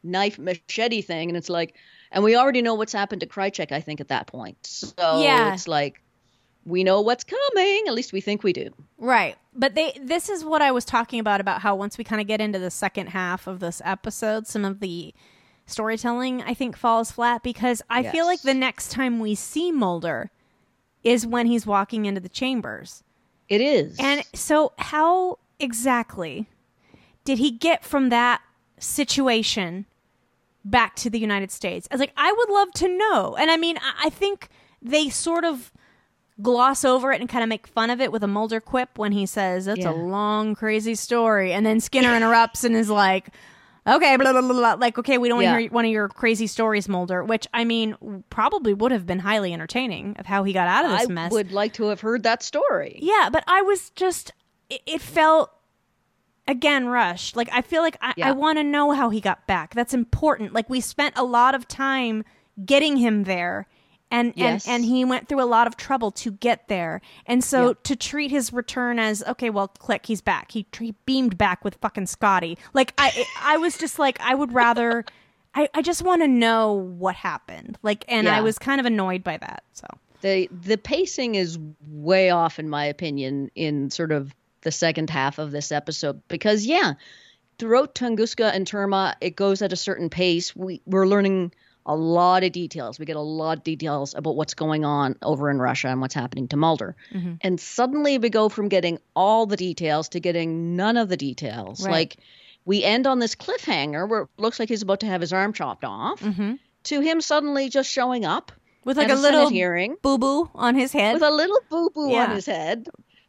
knife machete thing. And it's like, and we already know what's happened to Krychek, I think, at that point. So it's like, we know what's coming. At least we think we do.
Right. But this is what I was talking about how once we kind of get into the second half of this episode, some of the storytelling, I think, falls flat, because I feel like the next time we see Mulder is when he's walking into the chambers.
It is.
And so how exactly did he get from that situation back to the United States? I was like, I would love to know. And I mean, I think they sort of gloss over it and kind of make fun of it with a Mulder quip when he says, that's a long, crazy story. And then Skinner interrupts and is like, okay, blah, blah, blah, blah. Like, okay, we don't want to hear one of your crazy stories, Mulder, which, I mean, probably would have been highly entertaining of how he got out of this mess.
I would like to have heard that story.
Yeah, but I was just, it felt, again, rushed. Like, I feel like I want to know how he got back. That's important. Like, we spent a lot of time getting him there. And he went through a lot of trouble to get there. And so to treat his return as, okay, well, click, he's back. He beamed back with fucking Scotty. Like, I was just like, I would rather, I just want to know what happened. Like, and I was kind of annoyed by that. So
the pacing is way off, in my opinion, in sort of the second half of this episode. Because, throughout Tunguska and Terma, it goes at a certain pace. We're learning a lot of details. We get a lot of details about what's going on over in Russia and what's happening to Mulder. Mm-hmm. And suddenly we go from getting all the details to getting none of the details. Right. Like, we end on this cliffhanger where it looks like he's about to have his arm chopped off, to him suddenly just showing up
with like a little boo-boo on his head.
With a little boo-boo on his head.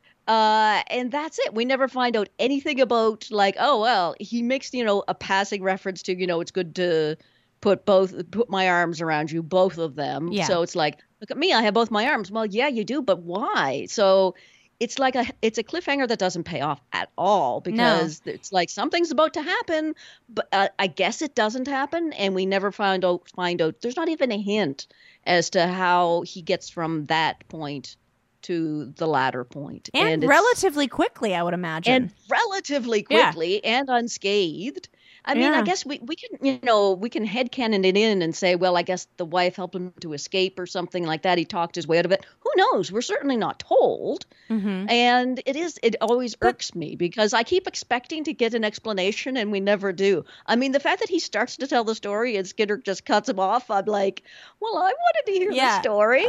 And that's it. We never find out anything about, like, oh, well, he makes, a passing reference to, it's good to put my arms around you, both of them. Yeah. So it's like, look at me, I have both my arms. Well, yeah, you do, but why? So it's like it's a cliffhanger that doesn't pay off at all, because it's like something's about to happen, but I guess it doesn't happen, and we never find out. There's not even a hint as to how he gets from that point to the latter point.
And relatively quickly, I would imagine.
And relatively quickly and unscathed. I mean, I guess we can, we can headcanon it in and say, well, I guess the wife helped him to escape or something like that. He talked his way out of it. Who knows? We're certainly not told. Mm-hmm. And it always irks me, because I keep expecting to get an explanation and we never do. I mean, the fact that he starts to tell the story and Skinner just cuts him off, I'm like, well, I wanted to hear the story.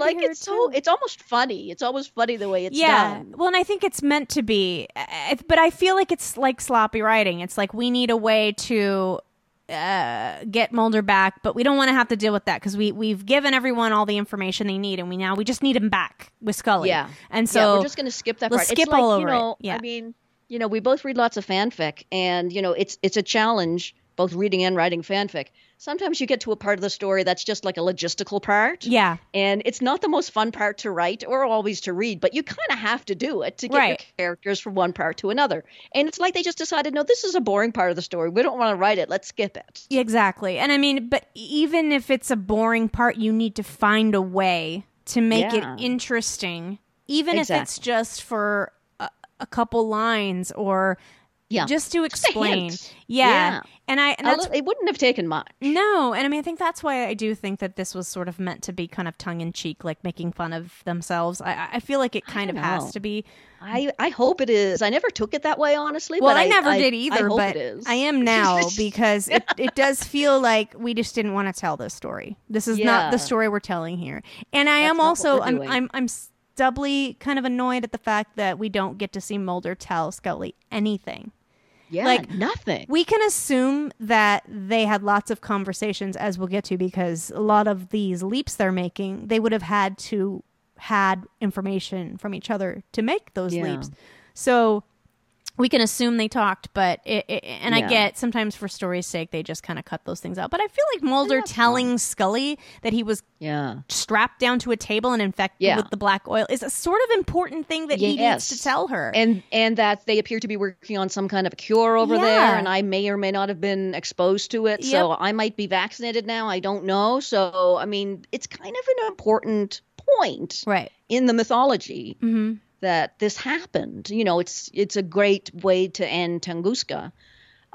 It's almost funny. It's almost funny the way it's done.
Well, and I think it's meant to be, but I feel like it's like sloppy writing. It's like, we need a way to get Mulder back, but we don't want to have to deal with that, because we've given everyone all the information they need, and we just need him back with Scully. Yeah, and so
we're just going to skip that part.
Skip all over it. Yeah.
I mean, we both read lots of fanfic, and it's a challenge, both reading and writing fanfic. Sometimes you get to a part of the story that's just like a logistical part. Yeah. And it's not the most fun part to write or always to read, but you kind of have to do it to get your characters from one part to another. And it's like they just decided, no, this is a boring part of the story. We don't want to write it. Let's skip it.
Exactly. And I mean, but even if it's a boring part, you need to find a way to make it interesting, even if it's just for a couple lines or just to explain. Yeah. And
it wouldn't have taken much.
No. And I mean, I think that's why I do think that this was sort of meant to be kind of tongue in cheek, like making fun of themselves. I feel like it kind of has to be.
I hope it is. I never took it that way, honestly.
Well,
but
I never did either, but I am now, because it does feel like we just didn't want to tell this story. This is not the story we're telling here. And I am also, I'm doubly kind of annoyed at the fact that we don't get to see Mulder tell Scully anything.
Yeah, like nothing.
We can assume that they had lots of conversations, as we'll get to, because a lot of these leaps they're making, they would have had information from each other to make those leaps. So we can assume they talked, but I get sometimes for story's sake they just kind of cut those things out. But I feel like Mulder telling Scully that he was strapped down to a table and infected with the black oil is a sort of important thing that he needs to tell her,
and that they appear to be working on some kind of a cure over there, and I may or may not have been exposed to it, so I might be vaccinated now. I don't know. So I mean, it's kind of an important point in the mythology. Mm-hmm. That this happened. It's a great way to end Tunguska.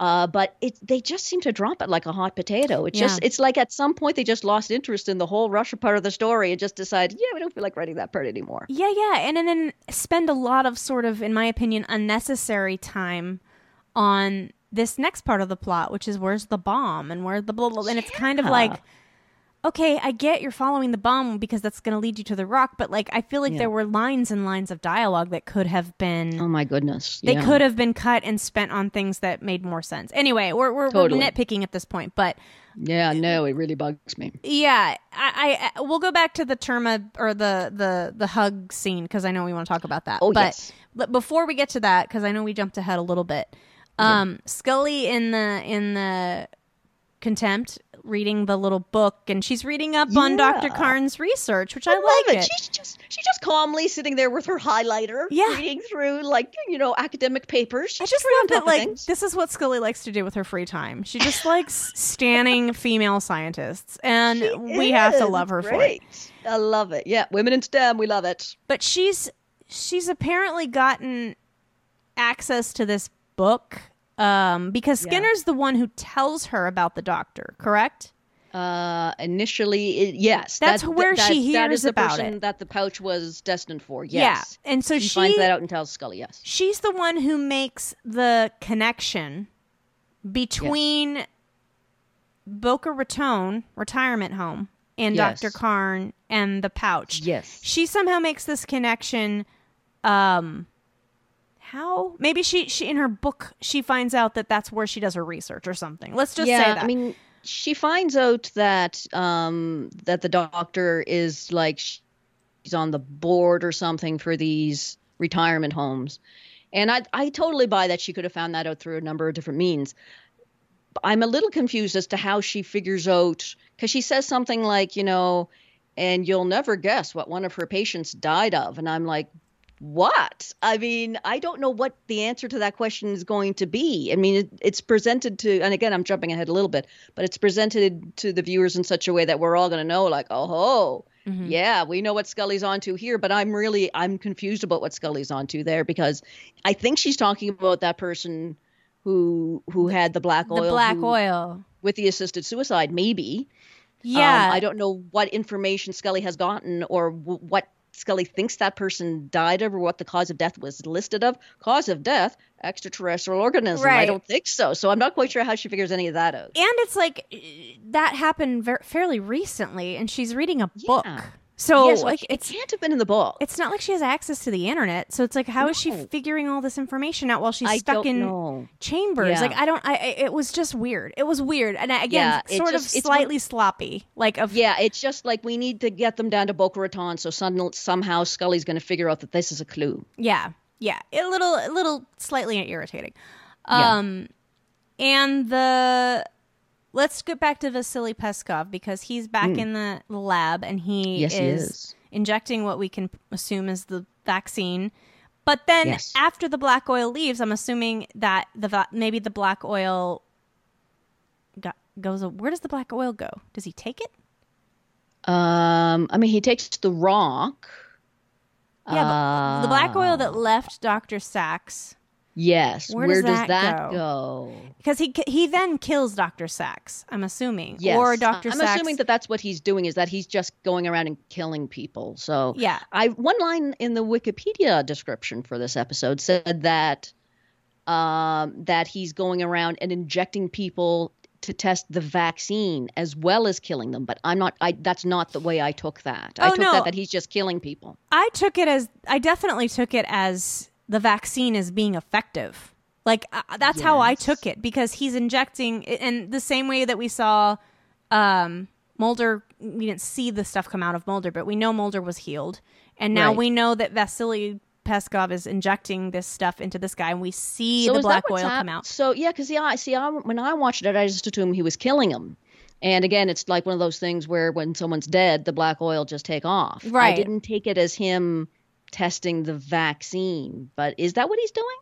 But they just seem to drop it like a hot potato. It's like at some point they just lost interest in the whole Russia part of the story and just decided, we don't feel like writing that part anymore.
Yeah. And then spend a lot of sort of, in my opinion, unnecessary time on this next part of the plot, which is where's the bomb and where's the blah, blah, blah. And it's kind of like, okay, I get you're following the bomb because that's going to lead you to the rock, but like I feel like there were lines and lines of dialogue that could have been.
Oh my goodness!
They could have been cut and spent on things that made more sense. Anyway, we're nitpicking at this point, but
yeah, no, it really bugs me.
Yeah, I we'll go back to the Terma or the hug scene because I know we want to talk about that.
Oh,
but,
yes.
But before we get to that, because I know we jumped ahead a little bit, Scully in the contempt reading the little book, and she's reading up on Dr. Karn's research, which I like it.
She's just calmly sitting there with her highlighter, reading through academic papers.
I just love that this is what Scully likes to do with her free time. She just likes standing female scientists, and we have to love her for it.
I love it. Yeah, women in STEM, we love it.
But she's apparently gotten access to this book because Skinner's the one who tells her about the doctor, correct?
Initially, yes.
That's where she hears
that is the
about
person
it.
that the pouch was destined for, yes.
Yeah, and so
she finds that out and tells Scully, yes.
She's the one who makes the connection between Boca Raton retirement home and Dr. Karn and the pouch.
Yes.
She somehow makes this connection. How? Maybe she in her book she finds out that that's where she does her research or something. Let's just say that.
I mean, she finds out that that the doctor is like she's on the board or something for these retirement homes, and I totally buy that she could have found that out through a number of different means. I'm a little confused as to how she figures out, because she says something like, and you'll never guess what one of her patients died of, and I'm like, what? I mean, I don't know what the answer to that question is going to be. I mean, it's presented to, and again, I'm jumping ahead a little bit, but it's presented to the viewers in such a way that we're all going to know, like, yeah, we know what Scully's onto here, but I'm confused about what Scully's onto there, because I think she's talking about that person who had the black oil.
The black oil.
With the assisted suicide, maybe.
Yeah.
I don't know what information Scully has gotten or what Scully thinks that person died of, or what the cause of death was listed of. Cause of death, extraterrestrial organism.
Right.
I don't think so. So I'm not quite sure how she figures any of that out.
And it's like that happened fairly recently, and she's reading a book. So
it can't have been in the book.
It's not like she has access to the internet. So it's like, how is she figuring all this information out while she's stuck in chambers?
Yeah.
Like, it was just weird. It was weird. And again, slightly sloppy.
It's just like we need to get them down to Boca Raton, so somehow Scully's going to figure out that this is a clue.
Yeah. Yeah. A little slightly irritating. And let's get back to Vasily Peskov, because he's back in the lab, and he is injecting what we can assume is the vaccine. But then after the black oil leaves, I'm assuming that maybe the black oil goes. Where does the black oil go? Does he take it?
I mean, he takes the rock.
Yeah, but the black oil that left Dr. Sachs.
Yes.
Where does that go? Because he then kills Dr. Sachs, I'm assuming.
Yes.
Or Dr. Sachs.
I'm assuming that that's what he's doing, is that he's just going around and killing people. So
yeah.
One line in the Wikipedia description for this episode said that that he's going around and injecting people to test the vaccine as well as killing them. But that's not the way I took that. I took that he's just killing people.
I definitely took it as the vaccine is being effective. Like, that's how I took it, because he's injecting, and the same way that we saw Mulder, we didn't see the stuff come out of Mulder, but we know Mulder was healed. And now we know that Vasily Peskov is injecting this stuff into this guy, and we see the black oil come out.
So, yeah, because when I watched it, I just assumed he was killing him. And again, it's like one of those things where when someone's dead, the black oil just take off.
Right.
I didn't take it as him testing the vaccine, but is that what he's doing?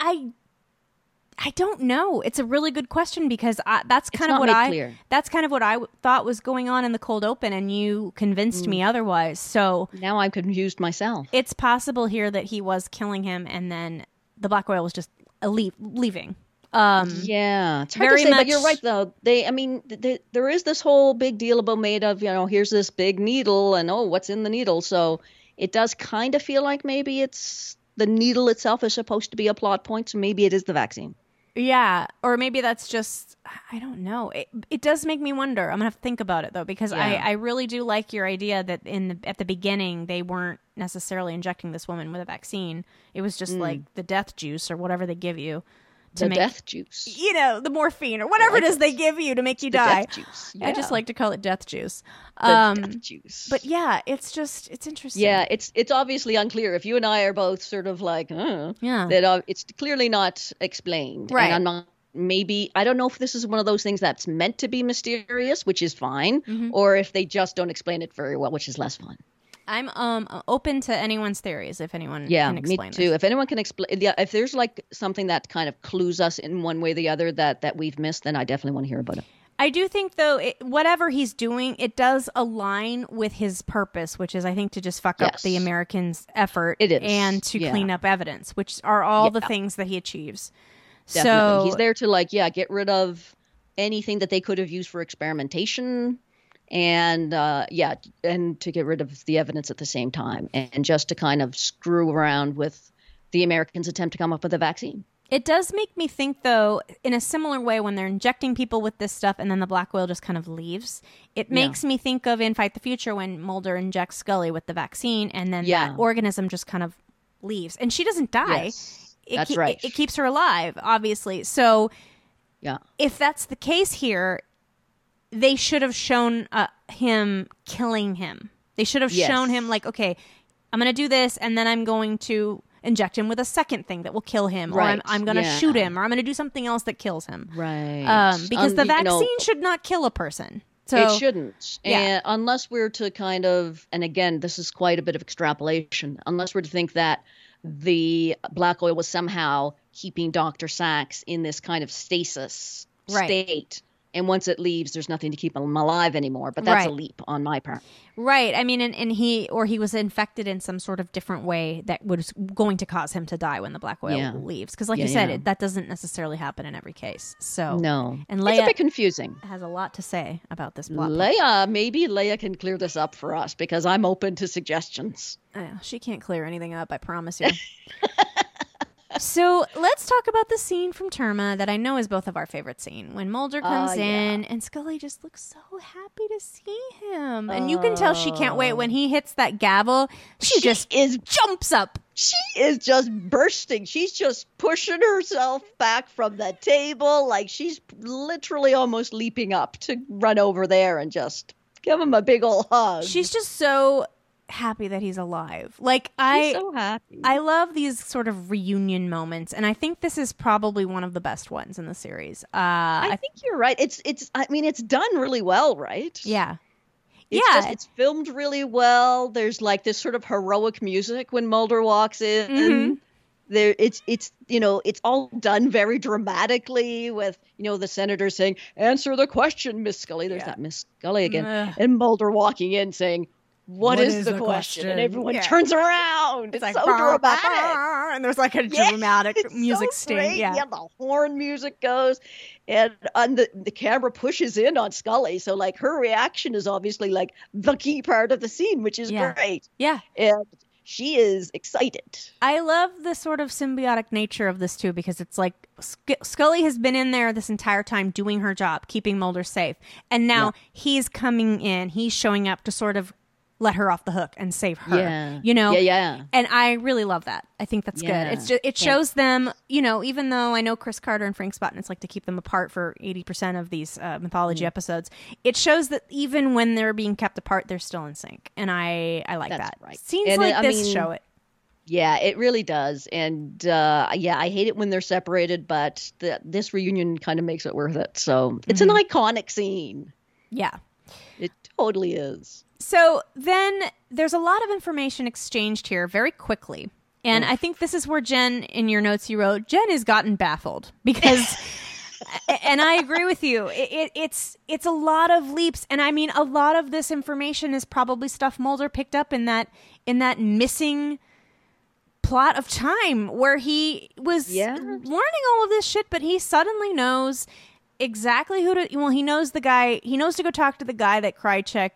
I don't know. It's a really good question, because that's kind of what I thought was going on in the cold open, and you convinced me otherwise. So
now I'm confused myself.
It's possible here that he was killing him, and then the black oil was just leaving.
Yeah, it's hard
very
to say,
much-
but you're right though. There is this whole big deal about made of, here's this big needle and what's in the needle. So it does kind of feel like maybe it's the needle itself is supposed to be a plot point. So maybe it is the vaccine.
Yeah, or maybe that's just, I don't know. It does make me wonder. I'm gonna have to think about it though, because I really do like your idea that at the beginning they weren't necessarily injecting this woman with a vaccine. It was just like the death juice or whatever they give you to make
death juice.
The morphine or whatever it is they give you to make you die.
Death juice.
I just like to call it death juice.
Death juice.
But yeah, it's interesting.
Yeah, it's obviously unclear. If you and I are both sort of like, that it's clearly not explained.
Right.
And I'm not. Maybe I don't know if this is one of those things that's meant to be mysterious, which is fine, or if they just don't explain it very well, which is less fun.
I'm open to anyone's theories if anyone can explain
me too.
this.
If anyone can explain, if there's like something that kind of clues us in one way or the other that we've missed, then I definitely want to hear about it.
I do think, though, whatever he's doing, it does align with his purpose, which is, I think, to just fuck up the Americans' effort and to clean up evidence, which are all the things that he achieves.
Definitely.
So
he's there to get rid of anything that they could have used for experimentation. And and to get rid of the evidence at the same time, and just to kind of screw around with the Americans' attempt to come up with a vaccine.
It does make me think, though, in a similar way, when they're injecting people with this stuff and then the black oil just kind of leaves, it makes me think of in Fight the Future when Mulder injects Scully with the vaccine and then that organism just kind of leaves. And she doesn't die.
Yes, that's right.
It keeps her alive, obviously. So if that's the case here, they should have shown him killing him. They should have shown him like, okay, I'm going to do this and then I'm going to inject him with a second thing that will kill him, or I'm going to shoot him, or I'm going to do something else that kills him.
Right.
Because the vaccine should not kill a person. So,
it shouldn't. And unless we're to kind of, and again, this is quite a bit of extrapolation, unless we're to think that the black oil was somehow keeping Dr. Sachs in this kind of stasis state. And once it leaves, there's nothing to keep him alive anymore. But that's a leap on my part.
Right. I mean, and he was infected in some sort of different way that was going to cause him to die when the black oil leaves. Because like you said, that doesn't necessarily happen in every case. So
no.
And Leia
it's a bit confusing.
Has a lot to say about this plot.
Maybe Leia can clear this up for us, because I'm open to suggestions.
She can't clear anything up, I promise you. So let's talk about the scene from Terma that I know is both of our favorite scene. When Mulder comes in and Scully just looks so happy to see him. And you can tell she can't wait. When he hits that gavel, she just jumps up.
She is just bursting. She's just pushing herself back from the table. Like she's literally almost leaping up to run over there and just give him a big old hug.
She's just so happy that he's alive. Like
She's so happy.
I love these sort of reunion moments, and I think this is probably one of the best ones in the series.
I think you're right. It's done really well, right?
Yeah.
It's filmed really well. There's like this sort of heroic music when Mulder walks in. Mm-hmm. There, it's all done very dramatically with, the senator saying, "Answer the question, Miss Scully." There's that Miss Scully again. And Mulder walking in saying, What is the question? And everyone turns around. It's like, so dramatic.
And there's like a dramatic music sting.
Great. Yeah, the horn music goes. And the camera pushes in on Scully. So like her reaction is obviously like the key part of the scene, which is great.
Yeah.
And she is excited.
I love the sort of symbiotic nature of this too, because it's like Scully has been in there this entire time doing her job, keeping Mulder safe. And now he's coming in. He's showing up to sort of let her off the hook and save her,
Yeah.
And I really love that. I think that's good. It's just, it shows them, even though I know Chris Carter and Frank Spotnitz like to keep them apart for 80% of these mythology episodes, it shows that even when they're being kept apart, they're still in sync. And I like
that's
that.
Right.
Scenes like this show it.
Yeah, it really does. And I hate it when they're separated, but this reunion kind of makes it worth it. So it's an iconic scene.
Yeah.
It totally is.
So then there's a lot of information exchanged here very quickly. And I think this is where Jen, in your notes you wrote, Jen has gotten baffled because, and I agree with you, it's a lot of leaps. And I mean, a lot of this information is probably stuff Mulder picked up in that missing plot of time where he was learning all of this shit, but he suddenly knows exactly who to. Well, he knows the guy. He knows to go talk to the guy that Krychek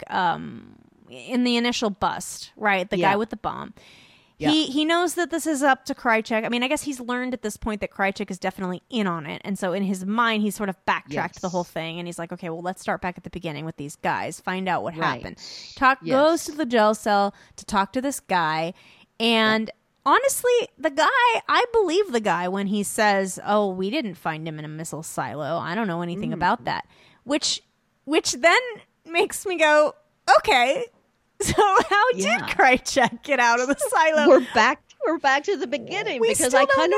in the initial bust, right? The guy with the bomb. Yeah. He knows that this is up to Krychek. I mean, I guess he's learned at this point that Krychek is definitely in on it. And so in his mind, he's sort of backtracked the whole thing. And he's like, okay, well, let's start back at the beginning with these guys. Find out what happened. Goes to the jail cell to talk to this guy. And honestly, the guy, I believe the guy when he says, oh, we didn't find him in a missile silo. I don't know anything about that. Which then makes me go, okay, so how did Krychek get out of the silo?
We're back to the beginning because I kind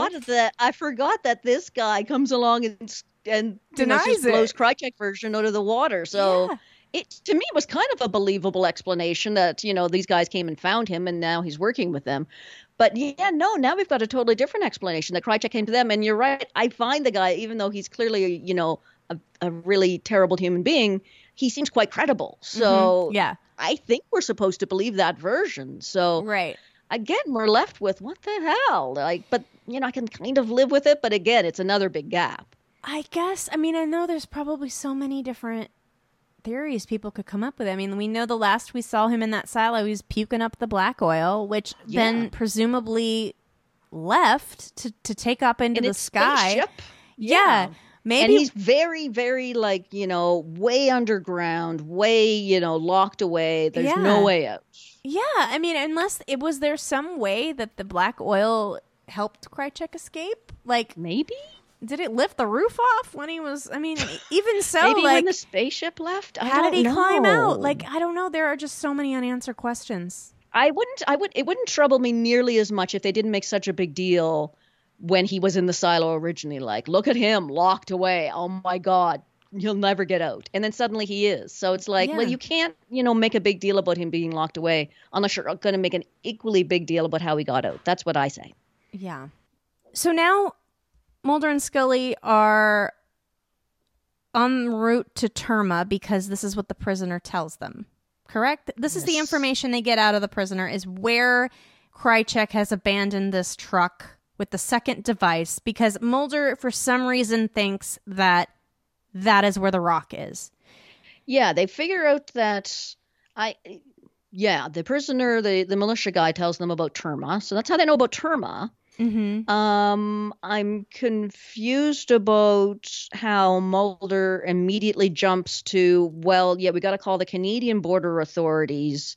of forgot that this guy comes along and
denies
just blows Krychek version out of the water. So it to me was kind of a believable explanation that these guys came and found him and now he's working with them. But now we've got a totally different explanation that Krychek came to them. And you're right, I find the guy, even though he's clearly a really terrible human being, he seems quite credible. So I think we're supposed to believe that version. So again, we're left with what the hell? But I can kind of live with it. But again, it's another big gap.
I guess. I mean, I know there's probably so many different theories people could come up with. I mean, we know the last we saw him in that silo, he was puking up the black oil, which then presumably left to take up into the sky.
Spaceship.
Yeah. Maybe.
And he's very, very way underground, way, locked away. There's no way out.
Yeah. I mean, unless was there some way that the black oil helped Krychek escape?
Maybe?
Did it lift the roof off when he was, I mean, even so,
maybe when the spaceship left?
How did he climb out? I don't know. There are just so many unanswered questions.
It wouldn't trouble me nearly as much if they didn't make such a big deal when he was in the silo originally, look at him locked away. Oh my God, he'll never get out. And then suddenly he is. So it's well, you can't, make a big deal about him being locked away unless you're going to make an equally big deal about how he got out. That's what I say.
Yeah. So now Mulder and Scully are en route to Terma because this is what the prisoner tells them. Correct? This is the information they get out of the prisoner is where Krychek has abandoned this truck with the second device because Mulder, for some reason, thinks that is where the rock is.
Yeah, they figure out that the prisoner, the militia guy tells them about Terma. So that's how they know about Terma.
Mm-hmm.
I'm confused about how Mulder immediately jumps to, we got to call the Canadian border authorities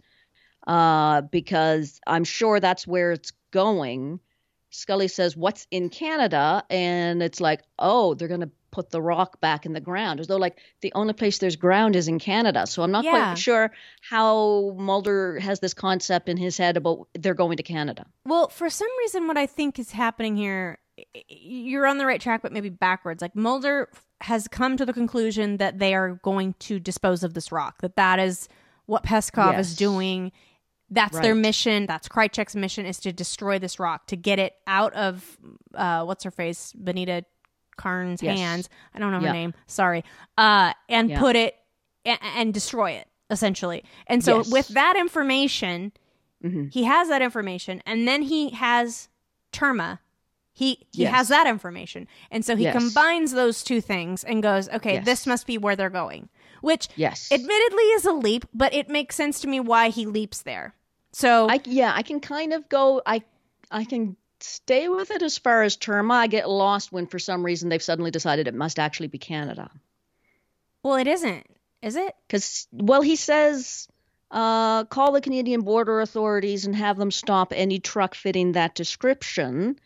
because I'm sure that's where it's going. Scully says, what's in Canada? And it's they're going to put the rock back in the ground, as though the only place there's ground is in Canada. So I'm not quite sure how Mulder has this concept in his head about they're going to Canada.
Well, for some reason, what I think is happening here, you're on the right track, but maybe backwards. Mulder has come to the conclusion that they are going to dispose of this rock, that is what Peskov is doing. That's their mission. That's Krychek's mission, is to destroy this rock, to get it out of, what's her face, Benita Karn's hands. I don't know her name. Sorry. And put it and destroy it, essentially. And so with that information, he has that information, and then he has Terma. He has that information. And so he combines those two things and goes, okay, this must be where they're going. Which admittedly is a leap, but it makes sense to me why he leaps there. So
I can kind of go, I can stay with it as far as Terma. I get lost when for some reason they've suddenly decided it must actually be Canada.
Well, it isn't, is it?
Because, he says, call the Canadian border authorities and have them stop any truck fitting that description.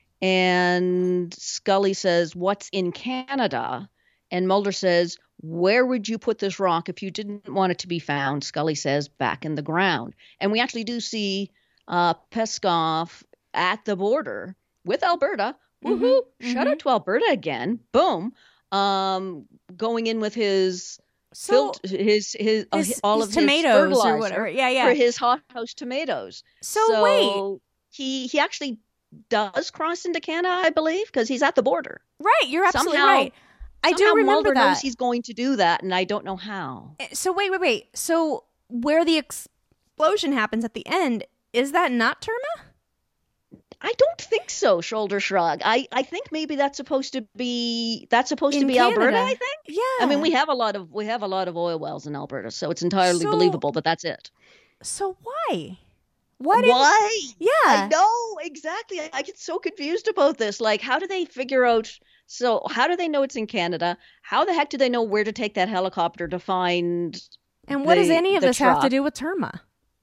And Scully says, what's in Canada? And Mulder says, where would you put this rock if you didn't want it to be found? Scully says, back in the ground. And we actually do see Peskov at the border with Alberta. Woohoo! Shout out to Alberta again. Boom. Going in with his all of his
tomatoes or whatever.
For his hothouse tomatoes.
So wait,
he actually does cross into Canada, I believe, because he's at the border.
Right, you're absolutely right. I do remember
Mulder
that.
knows he's going to do that, and I don't know how.
So wait. So where the explosion happens at the end, is that not Terma?
I don't think so. Shoulder shrug. I think maybe that's supposed to be
Canada.
Alberta. I think.
Yeah.
I mean, we have a lot of oil wells in Alberta, so it's entirely believable that that's it.
So why?
Why?
Yeah.
I know exactly. I get so confused about this. Like, how do they figure out? So, how do they know it's in Canada? How the heck do they know where to take that helicopter to find?
And what does any of this have to
truck?
do with Terma?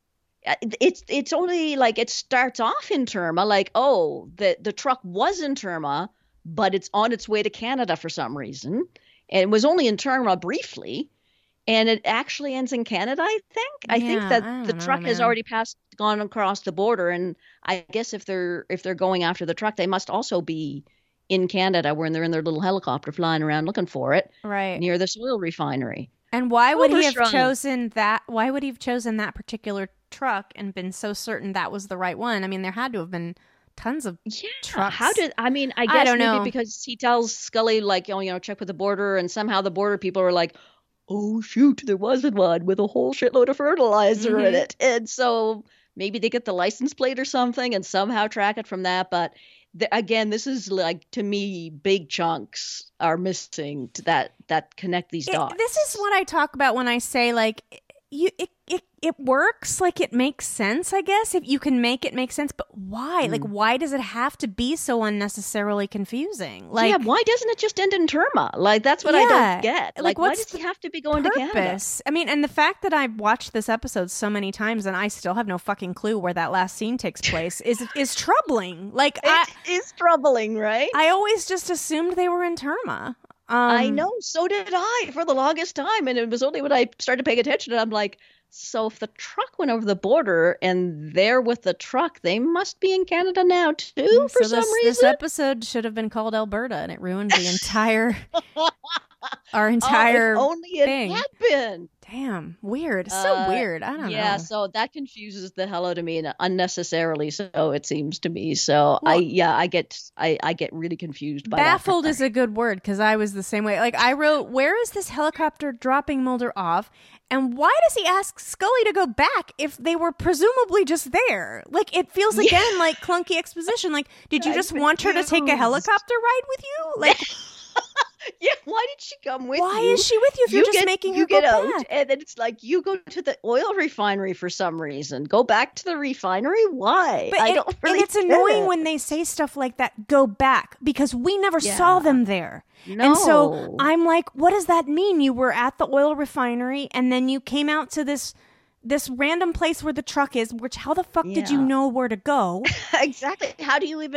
It's only like it starts off in Terma, like, oh, the truck was in Terma, but it's on its way to Canada for some reason. And it was only in Terma briefly, and it actually ends in Canada, I think. I think that the truck has already gone across the border, and I guess if they're going after the truck, they must also be in Canada when they're in their little helicopter flying around looking for it,
right,
near this oil refinery.
And why would he have
Overstrung.
chosen that? Why would he have chosen that particular truck and been so certain that was the right one? I mean, there had to have been tons of trucks.
How did I guess
don't
maybe
know.
because he tells Scully, like, check with the border, and somehow the border people are like, oh shoot, there wasn't one with a whole shitload of fertilizer in it, and so maybe they get the license plate or something and somehow track it from that. But again, this is like, to me, big chunks are missing to that connect these dots.
This is what I talk about when I say, like, it works, like, it makes sense, I guess, if you can make it make sense, but why? Like, why does it have to be so unnecessarily confusing? Like,
yeah, why doesn't it just end in Terma? Like, that's what I don't get. Like, why does he have to be going to Canada?
I mean, and the fact that I've watched this episode so many times and I still have no fucking clue where that last scene takes place is troubling. Like,
it is troubling, right?
I always just assumed they were in Terma.
I know, so did I for the longest time, and it was only when I started paying attention and I'm like, so if the truck went over the border and they're with the truck, they must be in Canada now too for some reason. This
episode should have been called Alberta, and it ruined the entire our entire
if only
thing.
It had been.
Damn, weird. So weird. I don't know.
Yeah, so that confuses the hell out of me unnecessarily. So it seems to me. So I get really confused by
baffled
that.
Is a good word, because I was the same way. Like, I wrote, where is this helicopter dropping Mulder off? And why does he ask Scully to go back if they were presumably just there? Like, it feels again like clunky exposition. Like, did you just want her to take a helicopter ride with you? Like,
yeah, why did she come with you?
Why is she with you if you're just making her go back?
And then it's like, you go to the oil refinery for some reason. Go back to the refinery? Why?
But and it's annoying when they say stuff like that, go back, because we never saw them there.
No.
And so I'm like, what does that mean? You were at the oil refinery and then you came out to this random place where the truck is, which how the fuck did you know where to go?
Exactly. How are you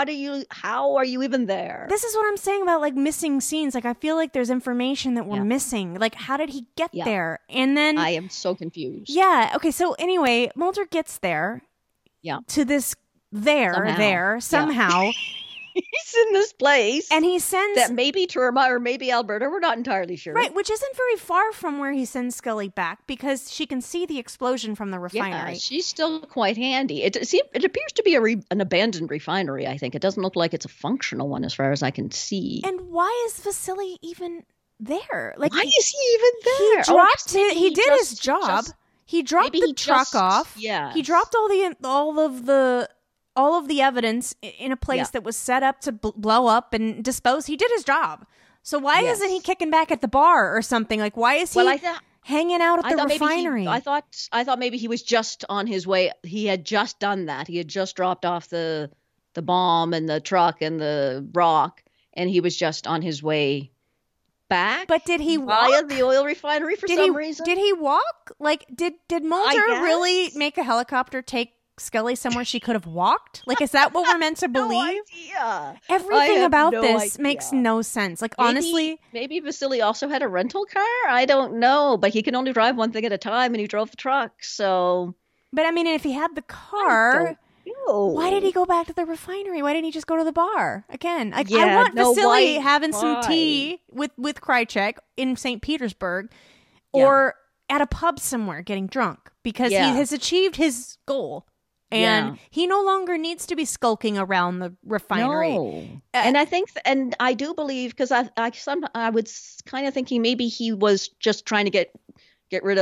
even there?
This is what I'm saying about, like, missing scenes. Like, I feel like there's information that we're missing. Like, how did he get there? And then
I am so confused.
Yeah. Okay. So anyway, Mulder gets there.
Yeah.
To this somehow.
He's in this place.
And he sends...
That maybe Terma or maybe Alberta, we're not entirely sure.
Right, which isn't very far from where he sends Scully back, because she can see the explosion from the refinery.
Yeah, she's still quite handy. It appears to be an abandoned refinery, I think. It doesn't look like it's a functional one as far as I can see.
And why is Vasily even there? Like,
why is he even there?
He did his job. He dropped the truck off.
Yeah.
He dropped all of the evidence in a place that was set up to blow up and dispose. He did his job. So why isn't he kicking back at the bar or something? Like, why is he hanging out at the refinery?
I thought maybe he was just on his way. He had just done that. He had just dropped off the bomb and the truck and the rock, and he was just on his way back.
But did he walk
via the oil refinery for some reason?
Did he walk? Like, did Mulder really make a helicopter take Scully somewhere she could have walked? Like, is that what we're meant to believe?
No idea.
Everything about this makes no sense. Like, honestly,
maybe Vasily also had a rental car. I don't know, but he can only drive one thing at a time, and he drove the truck. So,
but I mean, if he had the car, why did he go back to the refinery? Why didn't he just go to the bar again? Like, I want Vasily having some tea with Krycek in St. Petersburg, or at a pub somewhere getting drunk, because he has achieved his goal. And he no longer needs to be skulking around the refinery.
No. And I think, and I do believe, because I was kind of thinking maybe he was just trying to get rid of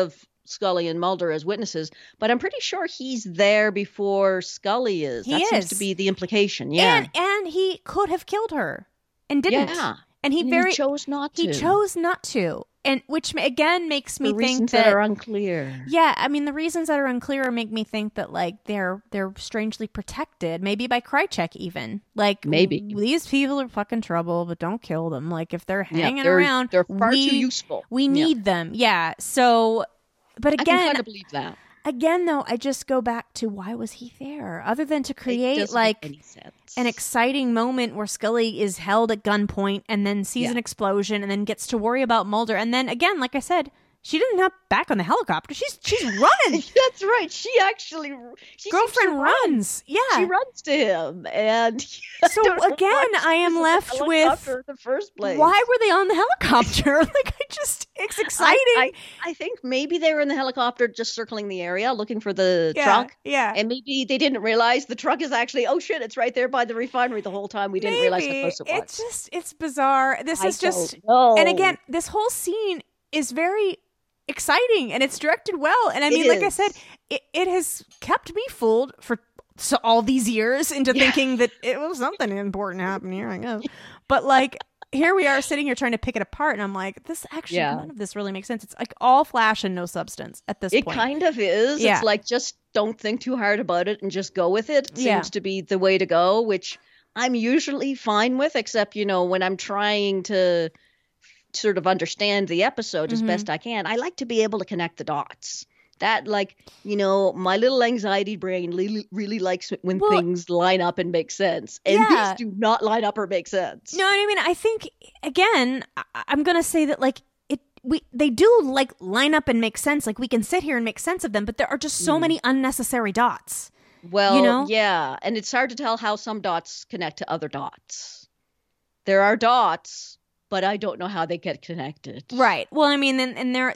Scully and Mulder as witnesses, but I'm pretty sure he's there before Scully is. That seems to be the implication. Yeah.
And he could have killed her and didn't.
Yeah.
And he
chose not to.
He chose not to. And which again makes me think
reasons that are unclear.
Yeah, I mean the reasons that are unclear make me think that like they're strangely protected, maybe by Krychek even. Like
maybe
these people are fucking trouble, but don't kill them. Like if they're hanging around,
they're far too useful.
We need them. Yeah. So, but again,
I can kind of believe that.
Again, though, I just go back to why was he there? Other than to create like an exciting moment where Scully is held at gunpoint and then sees an explosion and then gets to worry about Mulder. And then again, like I said, she didn't hop back on the helicopter. She's running.
That's right. She
girlfriend runs. Yeah,
she runs to him, and
so again, I am left with
in the first place.
Why were they on the helicopter? Like it's exciting.
I think maybe they were in the helicopter just circling the area looking for the truck.
Yeah,
and maybe they didn't realize the truck is actually it's right there by the refinery the whole time. We didn't realize how close it was.
It's bizarre. This is just and again, this whole scene is very exciting and it's directed well, and I mean like I said, it has kept me fooled for all these years into thinking that it was something important happening here, I guess. But like here we are sitting here trying to pick it apart, and I'm like, this actually none of this really makes sense. It's like all flash and no substance at this point.
It kind of is. It's like just don't think too hard about it and just go with it. It seems to be the way to go, which I'm usually fine with, except when I'm trying to sort of understand the episode as best I can, I like to be able to connect the dots. That my little anxiety brain really likes when things line up and make sense. And these do not line up or make sense.
No, I mean, I think, again, I'm going to say that like they do like line up and make sense. Like we can sit here and make sense of them, but there are just so many unnecessary dots.
Well, yeah. And it's hard to tell how some dots connect to other dots. There are dots, but I don't know how they get connected.
Right. Well, I mean, and there,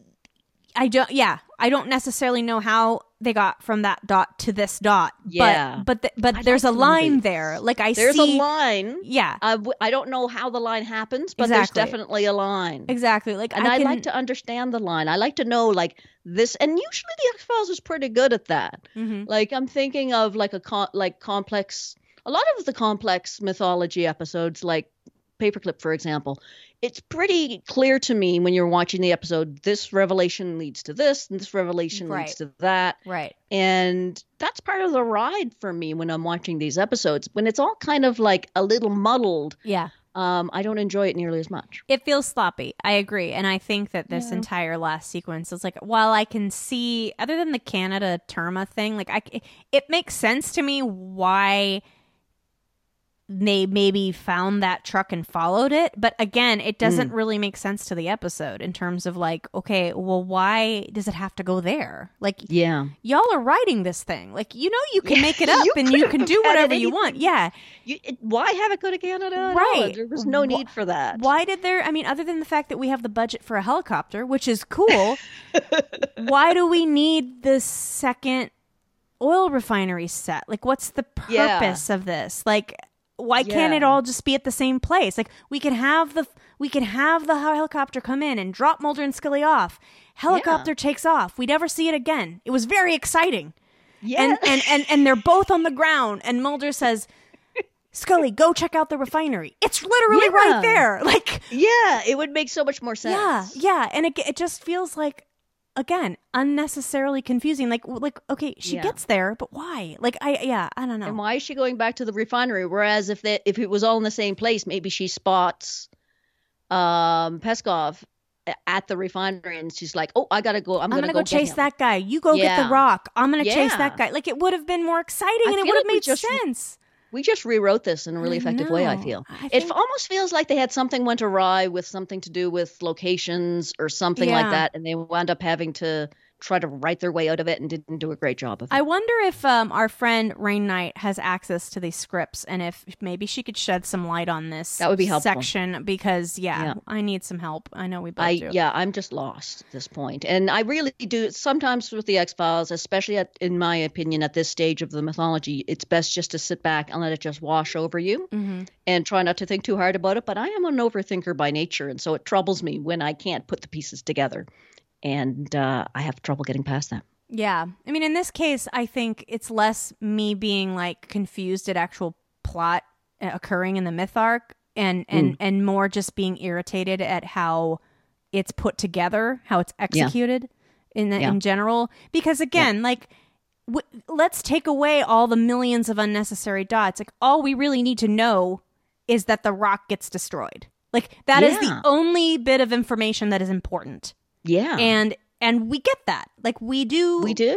I don't necessarily know how they got from that dot to this dot.
Yeah.
But there's a line there. Like there's
a line.
Yeah.
I don't know how the line happens, but there's definitely a line.
Exactly. Like,
and I like to understand the line. I like to know like this, and usually the X-Files is pretty good at that. Mm-hmm. Like I'm thinking of like complex. A lot of the complex mythology episodes, like Paperclip, for example, it's pretty clear to me when you're watching the episode, this revelation leads to this, and this revelation leads to that.
Right.
And that's part of the ride for me when I'm watching these episodes. When it's all kind of like a little muddled, I don't enjoy it nearly as much.
It feels sloppy. I agree. And I think that this entire last sequence is like, while I can see, other than the Canada Terma thing, like it makes sense to me why they maybe found that truck and followed it, but again, it doesn't really make sense to the episode in terms of like, okay, well, why does it have to go there? Like, y'all are writing this thing, like, you can make it up and you can do whatever you want.
Why have it go to Canada?
Right.
There was no need for that.
Why did there? I mean, other than the fact that we have the budget for a helicopter, which is cool, why do we need this second oil refinery set? Like, what's the purpose of this? Like, why can't it all just be at the same place? Like we can have the helicopter come in and drop Mulder and Scully off. Helicopter takes off. We never see it again. It was very exciting. Yeah. And they're both on the ground and Mulder says, Scully, go check out the refinery. It's literally right there. Like,
it would make so much more sense.
Yeah. And it just feels like, again, unnecessarily confusing. Like, okay, she gets there, but why? Like, I don't know.
And why is she going back to the refinery? Whereas if it was all in the same place, maybe she spots Peskov at the refinery and she's like, oh, I gotta go. I'm gonna go
chase that guy. You go get the rock. I'm gonna chase that guy. Like, it would have been more exciting and it would have made sense.
We just rewrote this in a really effective way, I feel. It almost feels like they had something went awry with something to do with locations or something like that, and they wound up having to try to write their way out of it and didn't do a great job of it.
I wonder if our friend Rain Knight has access to these scripts and if maybe she could shed some light on this
that would be helpful.
Section because, I need some help. I know we both do.
Yeah, I'm just lost at this point. And I really do. Sometimes with the X-Files, especially in my opinion, at this stage of the mythology, it's best just to sit back and let it just wash over you and try not to think too hard about it. But I am an overthinker by nature, and so it troubles me when I can't put the pieces together. And I have trouble getting past that.
Yeah. I mean, in this case, I think it's less me being like confused at actual plot occurring in the myth arc and more just being irritated at how it's put together, how it's executed in general. Because again, like, let's take away all the millions of unnecessary dots. Like, all we really need to know is that the rock gets destroyed. Like, that is the only bit of information that is important.
Yeah.
And we get that. Like, we do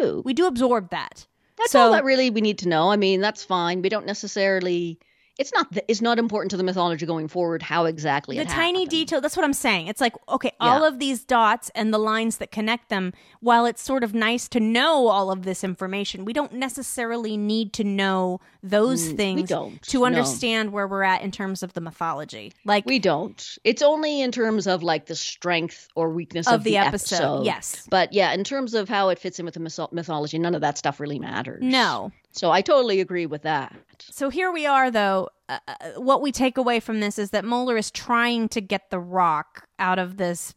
absorb that.
That's all that really we need to know. I mean, that's fine. We don't necessarily... It's not important to the mythology going forward how exactly
the tiny detail. That's what I'm saying. It's like, okay, all of these dots and the lines that connect them, while it's sort of nice to know all of this information, we don't necessarily need to know those things to understand where we're at in terms of the mythology. Like,
we don't. It's only in terms of like the strength or weakness of the episode.
Yes.
But yeah, in terms of how it fits in with the mythology, none of that stuff really matters.
No.
So I totally agree with that.
So here we are, though. What we take away from this is that Mulder is trying to get the rock out of this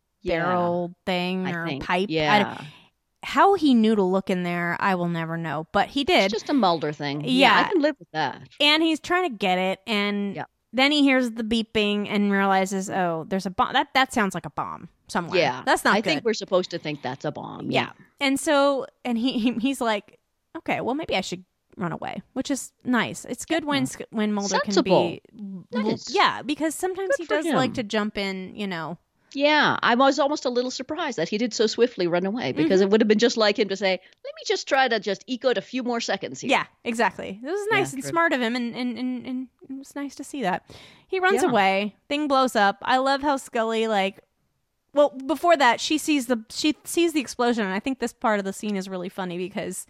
barrel thing or pipe.
Yeah.
How he knew to look in there, I will never know. But he did.
It's just a Mulder thing.
Yeah.
I can live with that.
And he's trying to get it. And then he hears the beeping and realizes, oh, there's a bomb. That sounds like a bomb somewhere.
Yeah.
That's not good.
I think we're supposed to think that's a bomb. Yeah.
And so, and he's like, okay, well, maybe I should run away, which is nice. It's good when Mulder
Sensible.
can be... Nice. Yeah, because sometimes he does like to jump in, you know.
Yeah, I was almost a little surprised that he did so swiftly run away, because it would have been just like him to say, let me just try to just eke out a few more seconds here.
Yeah, exactly. It was nice and smart of him, and it was nice to see that. He runs away, thing blows up. I love how Scully, like... Well, before that, she sees the explosion, and I think this part of the scene is really funny because...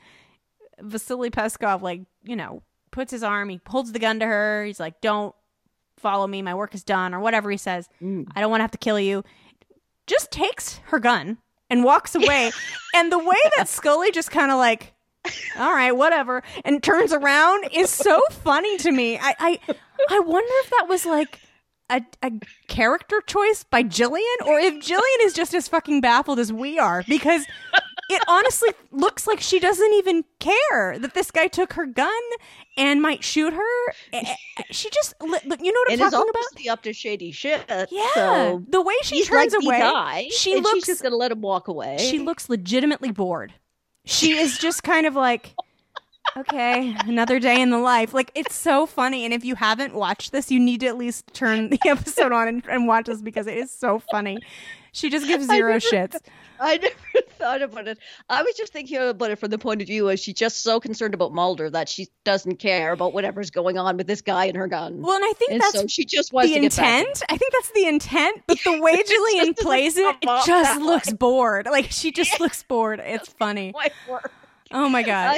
Vasily Peskov, like, you know, puts his arm, he holds the gun to her. He's like, don't follow me. My work is done, or whatever he says. I don't want to have to kill you. Just takes her gun and walks away. And the way that Scully just kind of like, all right, whatever, and turns around is so funny to me. I wonder if that was like a character choice by Gillian, or if Gillian is just as fucking baffled as we are, because it honestly looks like she doesn't even care that this guy took her gun and might shoot her. She just, you know what I'm talking about?
Obviously up to shady shit.
Yeah,
so
the way she turns away,
she's just gonna let him walk away.
She looks legitimately bored. She is just kind of like, okay, another day in the life. Like, it's so funny. And if you haven't watched this, you need to at least turn the episode on and watch this, because it is so funny. She just gives zero shits.
I never thought about it. I was just thinking about it from the point of view of she's just so concerned about Mulder that she doesn't care about whatever's going on with this guy and her gun.
Well, and I think that's
so she just wants
the
to get
intent.
back.
I think that's the intent. But the way Gillian plays it just looks bored. Like, she just looks bored. It's funny. Oh my God.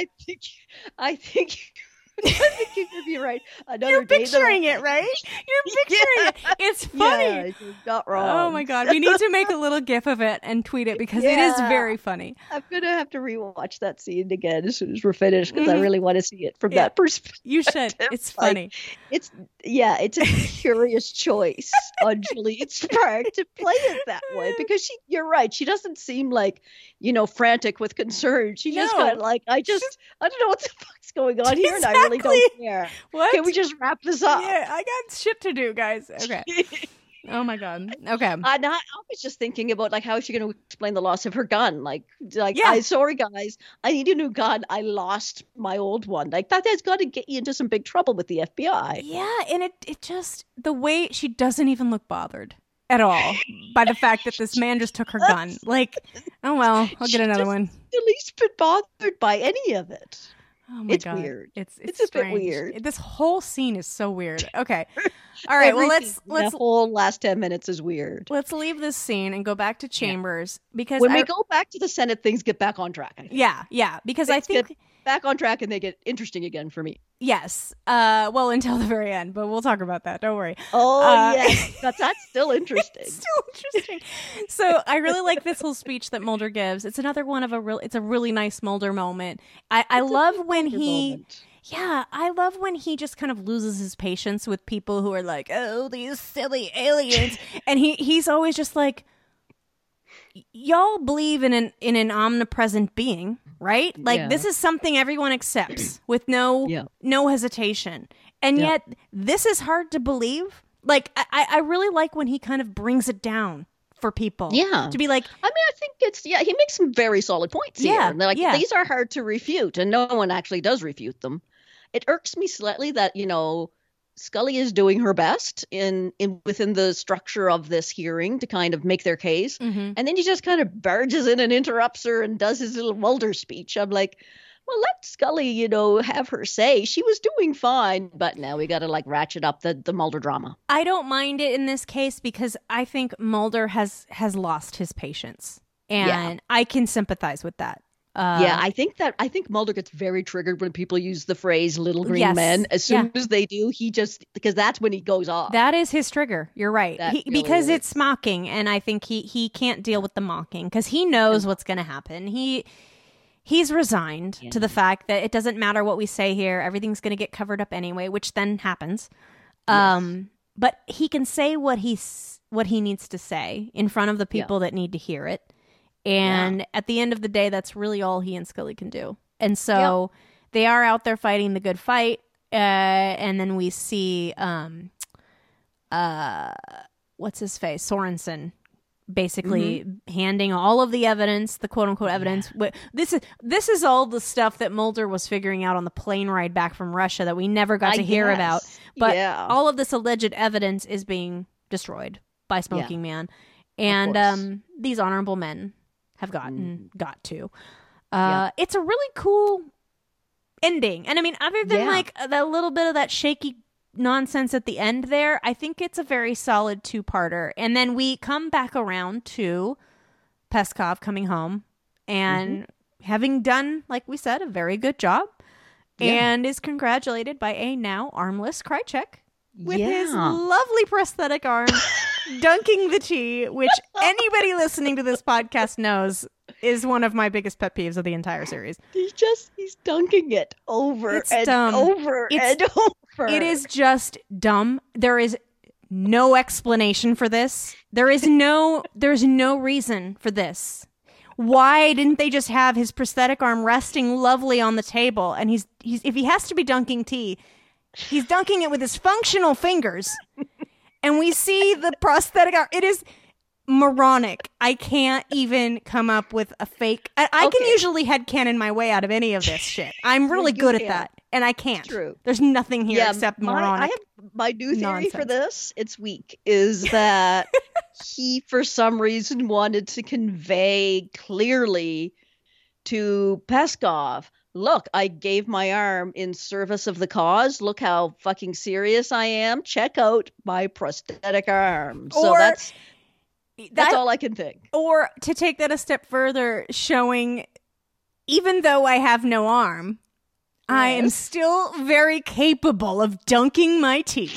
I think I think you could be right.
You're picturing it, right? You're picturing it. It's funny.
Yeah, you're not wrong.
Oh my God. We need to make a little gif of it and tweet it, because it is very funny.
I'm going to have to rewatch that scene again as soon as we're finished, because I really want to see it from that perspective.
You should. It's funny.
It's a curious choice on Gillian's part to play it that way, because you're right. She doesn't seem like, you know, frantic with concern. She just kind of like, I don't know what the fuck's going on here, and I really don't care.
What?
Can we just wrap this up?
Yeah, I got shit to do, guys. Okay. Oh my God. Okay.
I was just thinking about like, how is she going to explain the loss of her gun? Sorry guys, I need a new gun. I lost my old one. Like, that has got to get you into some big trouble with the FBI.
Yeah, and it just, the way she doesn't even look bothered at all by the fact that this man just took her gun. Like, oh well, I'll get another one.
At least been bothered by any of it.
Oh my God.
Weird.
It's
a bit weird.
This whole scene is so weird. Okay. All right. Well, let's
the whole last 10 minutes is weird.
Let's leave this scene and go back to Chambers, because
when we go back to the Senate, things get back on track.
Yeah. Because I think
get back on track and they get interesting again for me.
Yes. Well, until the very end, but we'll talk about that. Don't worry.
Oh, yes. That's still interesting.
It's still interesting. So I really like this whole speech that Mulder gives. It's another one of it's a really nice Mulder moment. I love when he... Yeah, I love when he just kind of loses his patience with people who are like, oh, these silly aliens. And he's always just like, y'all believe in an omnipresent being, right? Like this is something everyone accepts with no hesitation. And yet this is hard to believe. Like I really like when he kind of brings it down for people. Yeah. To be like,
I mean, I think it's, he makes some very solid points here. And they're like, these are hard to refute, and no one actually does refute them. It irks me slightly that, Scully is doing her best within the structure of this hearing to kind of make their case. And then he just kind of barges in and interrupts her and does his little Mulder speech. I'm like, well, let Scully, have her say. She was doing fine, but now we got to ratchet up the Mulder drama.
I don't mind it in this case because I think Mulder has lost his patience, and I can sympathize with that.
I think Mulder gets very triggered when people use the phrase "little green men." As soon as they do, because that's when he goes off.
That is his trigger. You're right. Because it's mocking, and I think he can't deal with the mocking because he knows what's going to happen. He's resigned to the fact that it doesn't matter what we say here. Everything's going to get covered up anyway, which then happens. But he can say what he needs to say in front of the people that need to hear it. And at the end of the day, that's really all he and Scully can do. And so they are out there fighting the good fight. And then we see, what's his face? Sorensen. Basically handing all of the evidence, the quote unquote evidence. This is all the stuff that Mulder was figuring out on the plane ride back from Russia that we never got to hear about. But all of this alleged evidence is being destroyed by Smoking Man. And these honorable men have got to. It's a really cool ending. And I mean, other than that little bit of that shaky nonsense at the end there, I think it's a very solid two-parter. And then we come back around to Peskov coming home and having done, like we said, a very good job, and is congratulated by a now armless Krychek with his lovely prosthetic arm dunking the tea, which anybody listening to this podcast knows is one of my biggest pet peeves of the entire series.
He's dunking it over and over and over.
It is just dumb. There is no explanation for this. There's no reason for this. Why didn't they just have his prosthetic arm resting lovely on the table? And he's if he has to be dunking tea, he's dunking it with his functional fingers. And we see the prosthetic arm. It is moronic. I can't even come up with a fake. I can usually headcanon my way out of any of this shit. I'm really good at that. And I can't.
True.
There's nothing here except moronic.
I have my new theory
nonsense.
for this. It's weak. Is that he, for some reason, wanted to convey clearly to Peskov, look, I gave my arm in service of the cause. Look how fucking serious I am. Check out my prosthetic arm. So that's all I can think.
Or to take that a step further, showing even though I have no arm, I am still very capable of dunking my tea.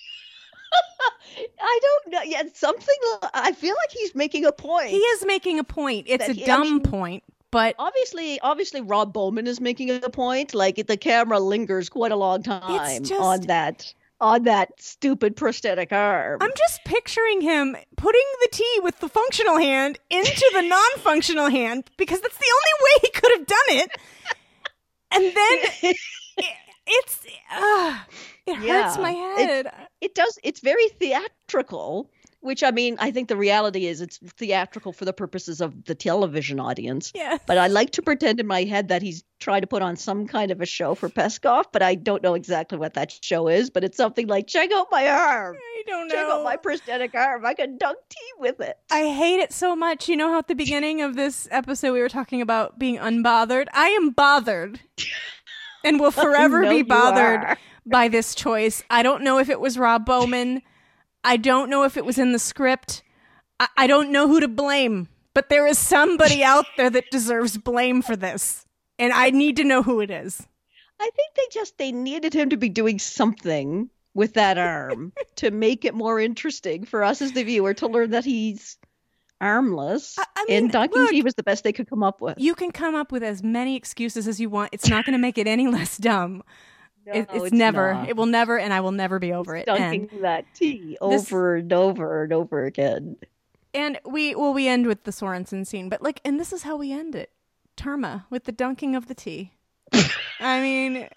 I don't know. Yeah, I feel like he's making a point.
He is making a point. It's a dumb point, but
obviously Rob Bowman is making a point. Like the camera lingers quite a long time on that stupid prosthetic arm.
I'm just picturing him putting the tea with the functional hand into the non-functional hand because that's the only way he could have done it. And then it hurts my head.
It does. It's very theatrical, which I mean, I think the reality is it's theatrical for the purposes of the television audience.
Yes.
But I like to pretend in my head that he's trying to put on some kind of a show for Peskov, but I don't know exactly what that show is. But it's something like, check out my arm.
I don't know.
Check out my prosthetic arm. I can dunk tea with it.
I hate it so much. You know how at the beginning of this episode we were talking about being unbothered? I am bothered. And will forever be bothered by this choice. I don't know if it was Rob Bowman. I don't know if it was in the script. I don't know who to blame. But there is somebody out there that deserves blame for this. And I need to know who it is.
I think they needed him to be doing something with that arm to make it more interesting for us as the viewer to learn that he's armless. And dunking tea was the best they could come up with.
You can come up with as many excuses as you want. It's not going to make it any less dumb.
No,
it's never. Not. It will never, and I will never be over it.
Dunking that tea over and over and over again.
And we end with the Sorensen scene, but like, and this is how we end it. Terma with the dunking of the tea. I mean,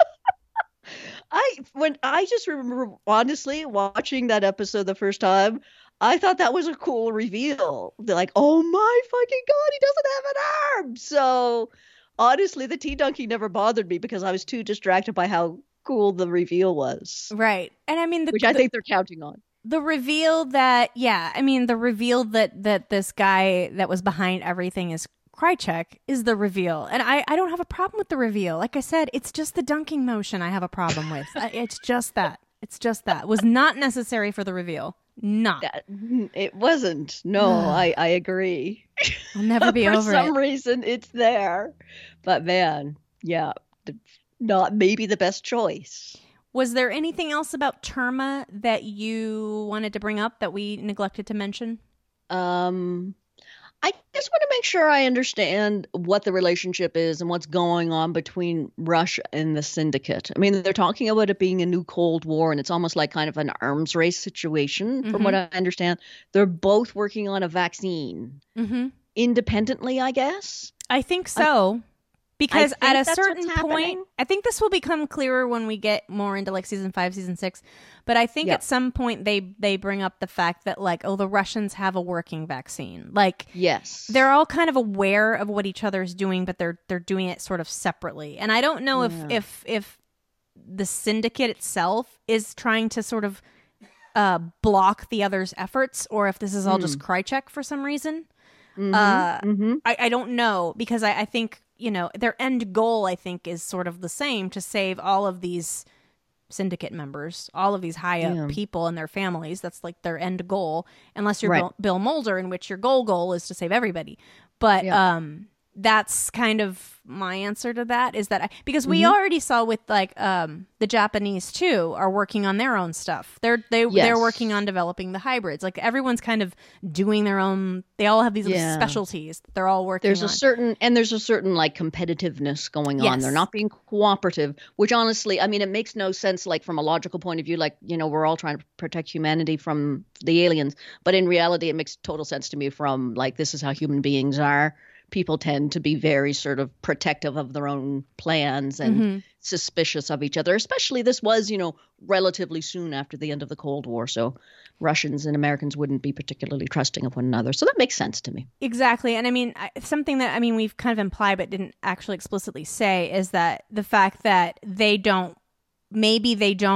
I just remember honestly watching that episode the first time, I thought that was a cool reveal. They're like, oh my fucking God, he doesn't have an arm. So honestly, the tea dunking never bothered me because I was too distracted by how cool the reveal was.
right. And I mean,
Which I think they're counting on.
the reveal that, the reveal that this guy that was behind everything is Krychek is the reveal. And I don't have a problem with the reveal. Like I said, it's just the dunking motion I have a problem with. It's just that. It's just that. It was not necessary for the reveal. Not.
It wasn't. No, I agree.
I'll never be over it.
For some reason, it's there. But man, yeah, not maybe the best choice.
Was there anything else about Terma that you wanted to bring up that we neglected to mention?
I just want to make sure I understand what the relationship is and what's going on between Russia and the Syndicate. I mean, they're talking about it being a new Cold War, and it's almost like kind of an arms race situation, from what I understand. They're both working on a vaccine independently, I guess.
I think so. Because at a
that's
certain
what's
point,
happening.
I think this will become clearer when we get more into like season 5, season 6. But I think at some point they bring up the fact that like, oh, the Russians have a working vaccine. Like,
yes,
they're all kind of aware of what each other is doing, but they're doing it sort of separately. And I don't know if the Syndicate itself is trying to sort of block the other's efforts, or if this is all just Krychek for some reason. I don't know, because I think, you know, their end goal, I think, is sort of the same, to save all of these Syndicate members, all of these high up people and their families. That's like their end goal, unless you're Bill Mulder, in which your goal is to save everybody. But that's kind of my answer to that, is that because we already saw with like the Japanese too are working on their own stuff. They're working on developing the hybrids. Like, everyone's kind of doing their own. They all have these little specialties. They're all working.
There's a certain like competitiveness going on. They're not being cooperative, which honestly, I mean, it makes no sense. Like, from a logical point of view, like, you know, we're all trying to protect humanity from the aliens, but in reality, it makes total sense to me from like, this is how human beings are. People tend to be very sort of protective of their own plans and suspicious of each other, especially this was, you know, relatively soon after the end of the Cold War. So Russians and Americans wouldn't be particularly trusting of one another. So that makes sense to me.
Exactly. And I mean, something that, I mean, we've kind of implied but didn't actually explicitly say is that the fact that maybe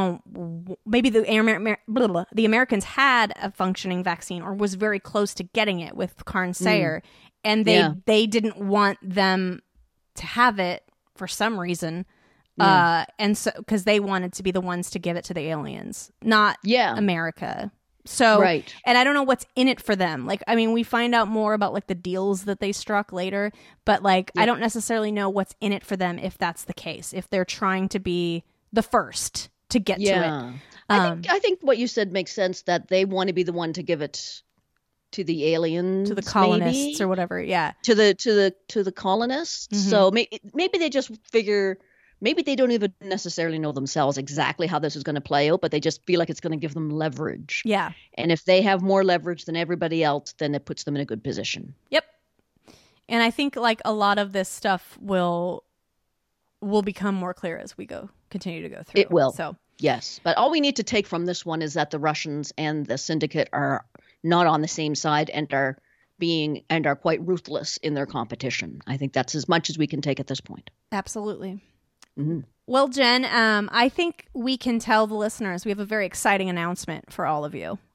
the Americans had a functioning vaccine, or was very close to getting it with Karn Sayer. And they didn't want them to have it for some reason. And so, because they wanted to be the ones to give it to the aliens, not America. So, and I don't know what's in it for them. Like, I mean, we find out more about like the deals that they struck later, but like, I don't necessarily know what's in it for them if that's the case, if they're trying to be the first to get to it.
I think what you said makes sense, that they want to be the one to give it to the aliens,
to the colonists, or whatever,
to the colonists. So maybe they just figure, maybe they don't even necessarily know themselves exactly how this is going to play out, but they just feel like it's going to give them leverage. And if they have more leverage than everybody else, then it puts them in a good position.
And I think like a lot of this stuff will become more clear as we continue to go through.
It will.
So
yes, but all we need to take from this one is that the Russians and the Syndicate are not on the same side and are quite ruthless in their competition. I think that's as much as we can take at this point.
Absolutely. Well, Jen, I think we can tell the listeners we have a very exciting announcement for all of you.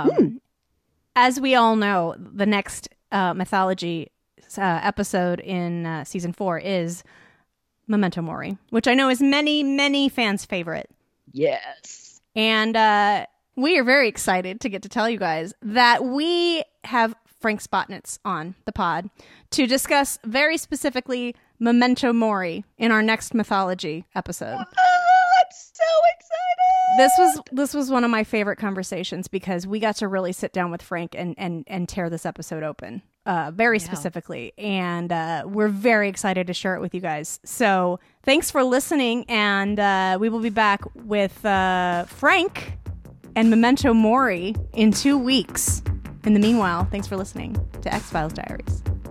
As we all know, the next mythology episode in season 4 is Memento Mori, which I know is many, many fans' favorite.
Yes.
And we are very excited to get to tell you guys that we have Frank Spotnitz on the pod to discuss very specifically Memento Mori in our next mythology episode.
I'm so excited!
This was one of my favorite conversations, because we got to really sit down with Frank and tear this episode open very specifically. And we're very excited to share it with you guys. So thanks for listening, and we will be back with Frank and Memento Mori in 2 weeks. In the meanwhile, thanks for listening to X-Files Diaries.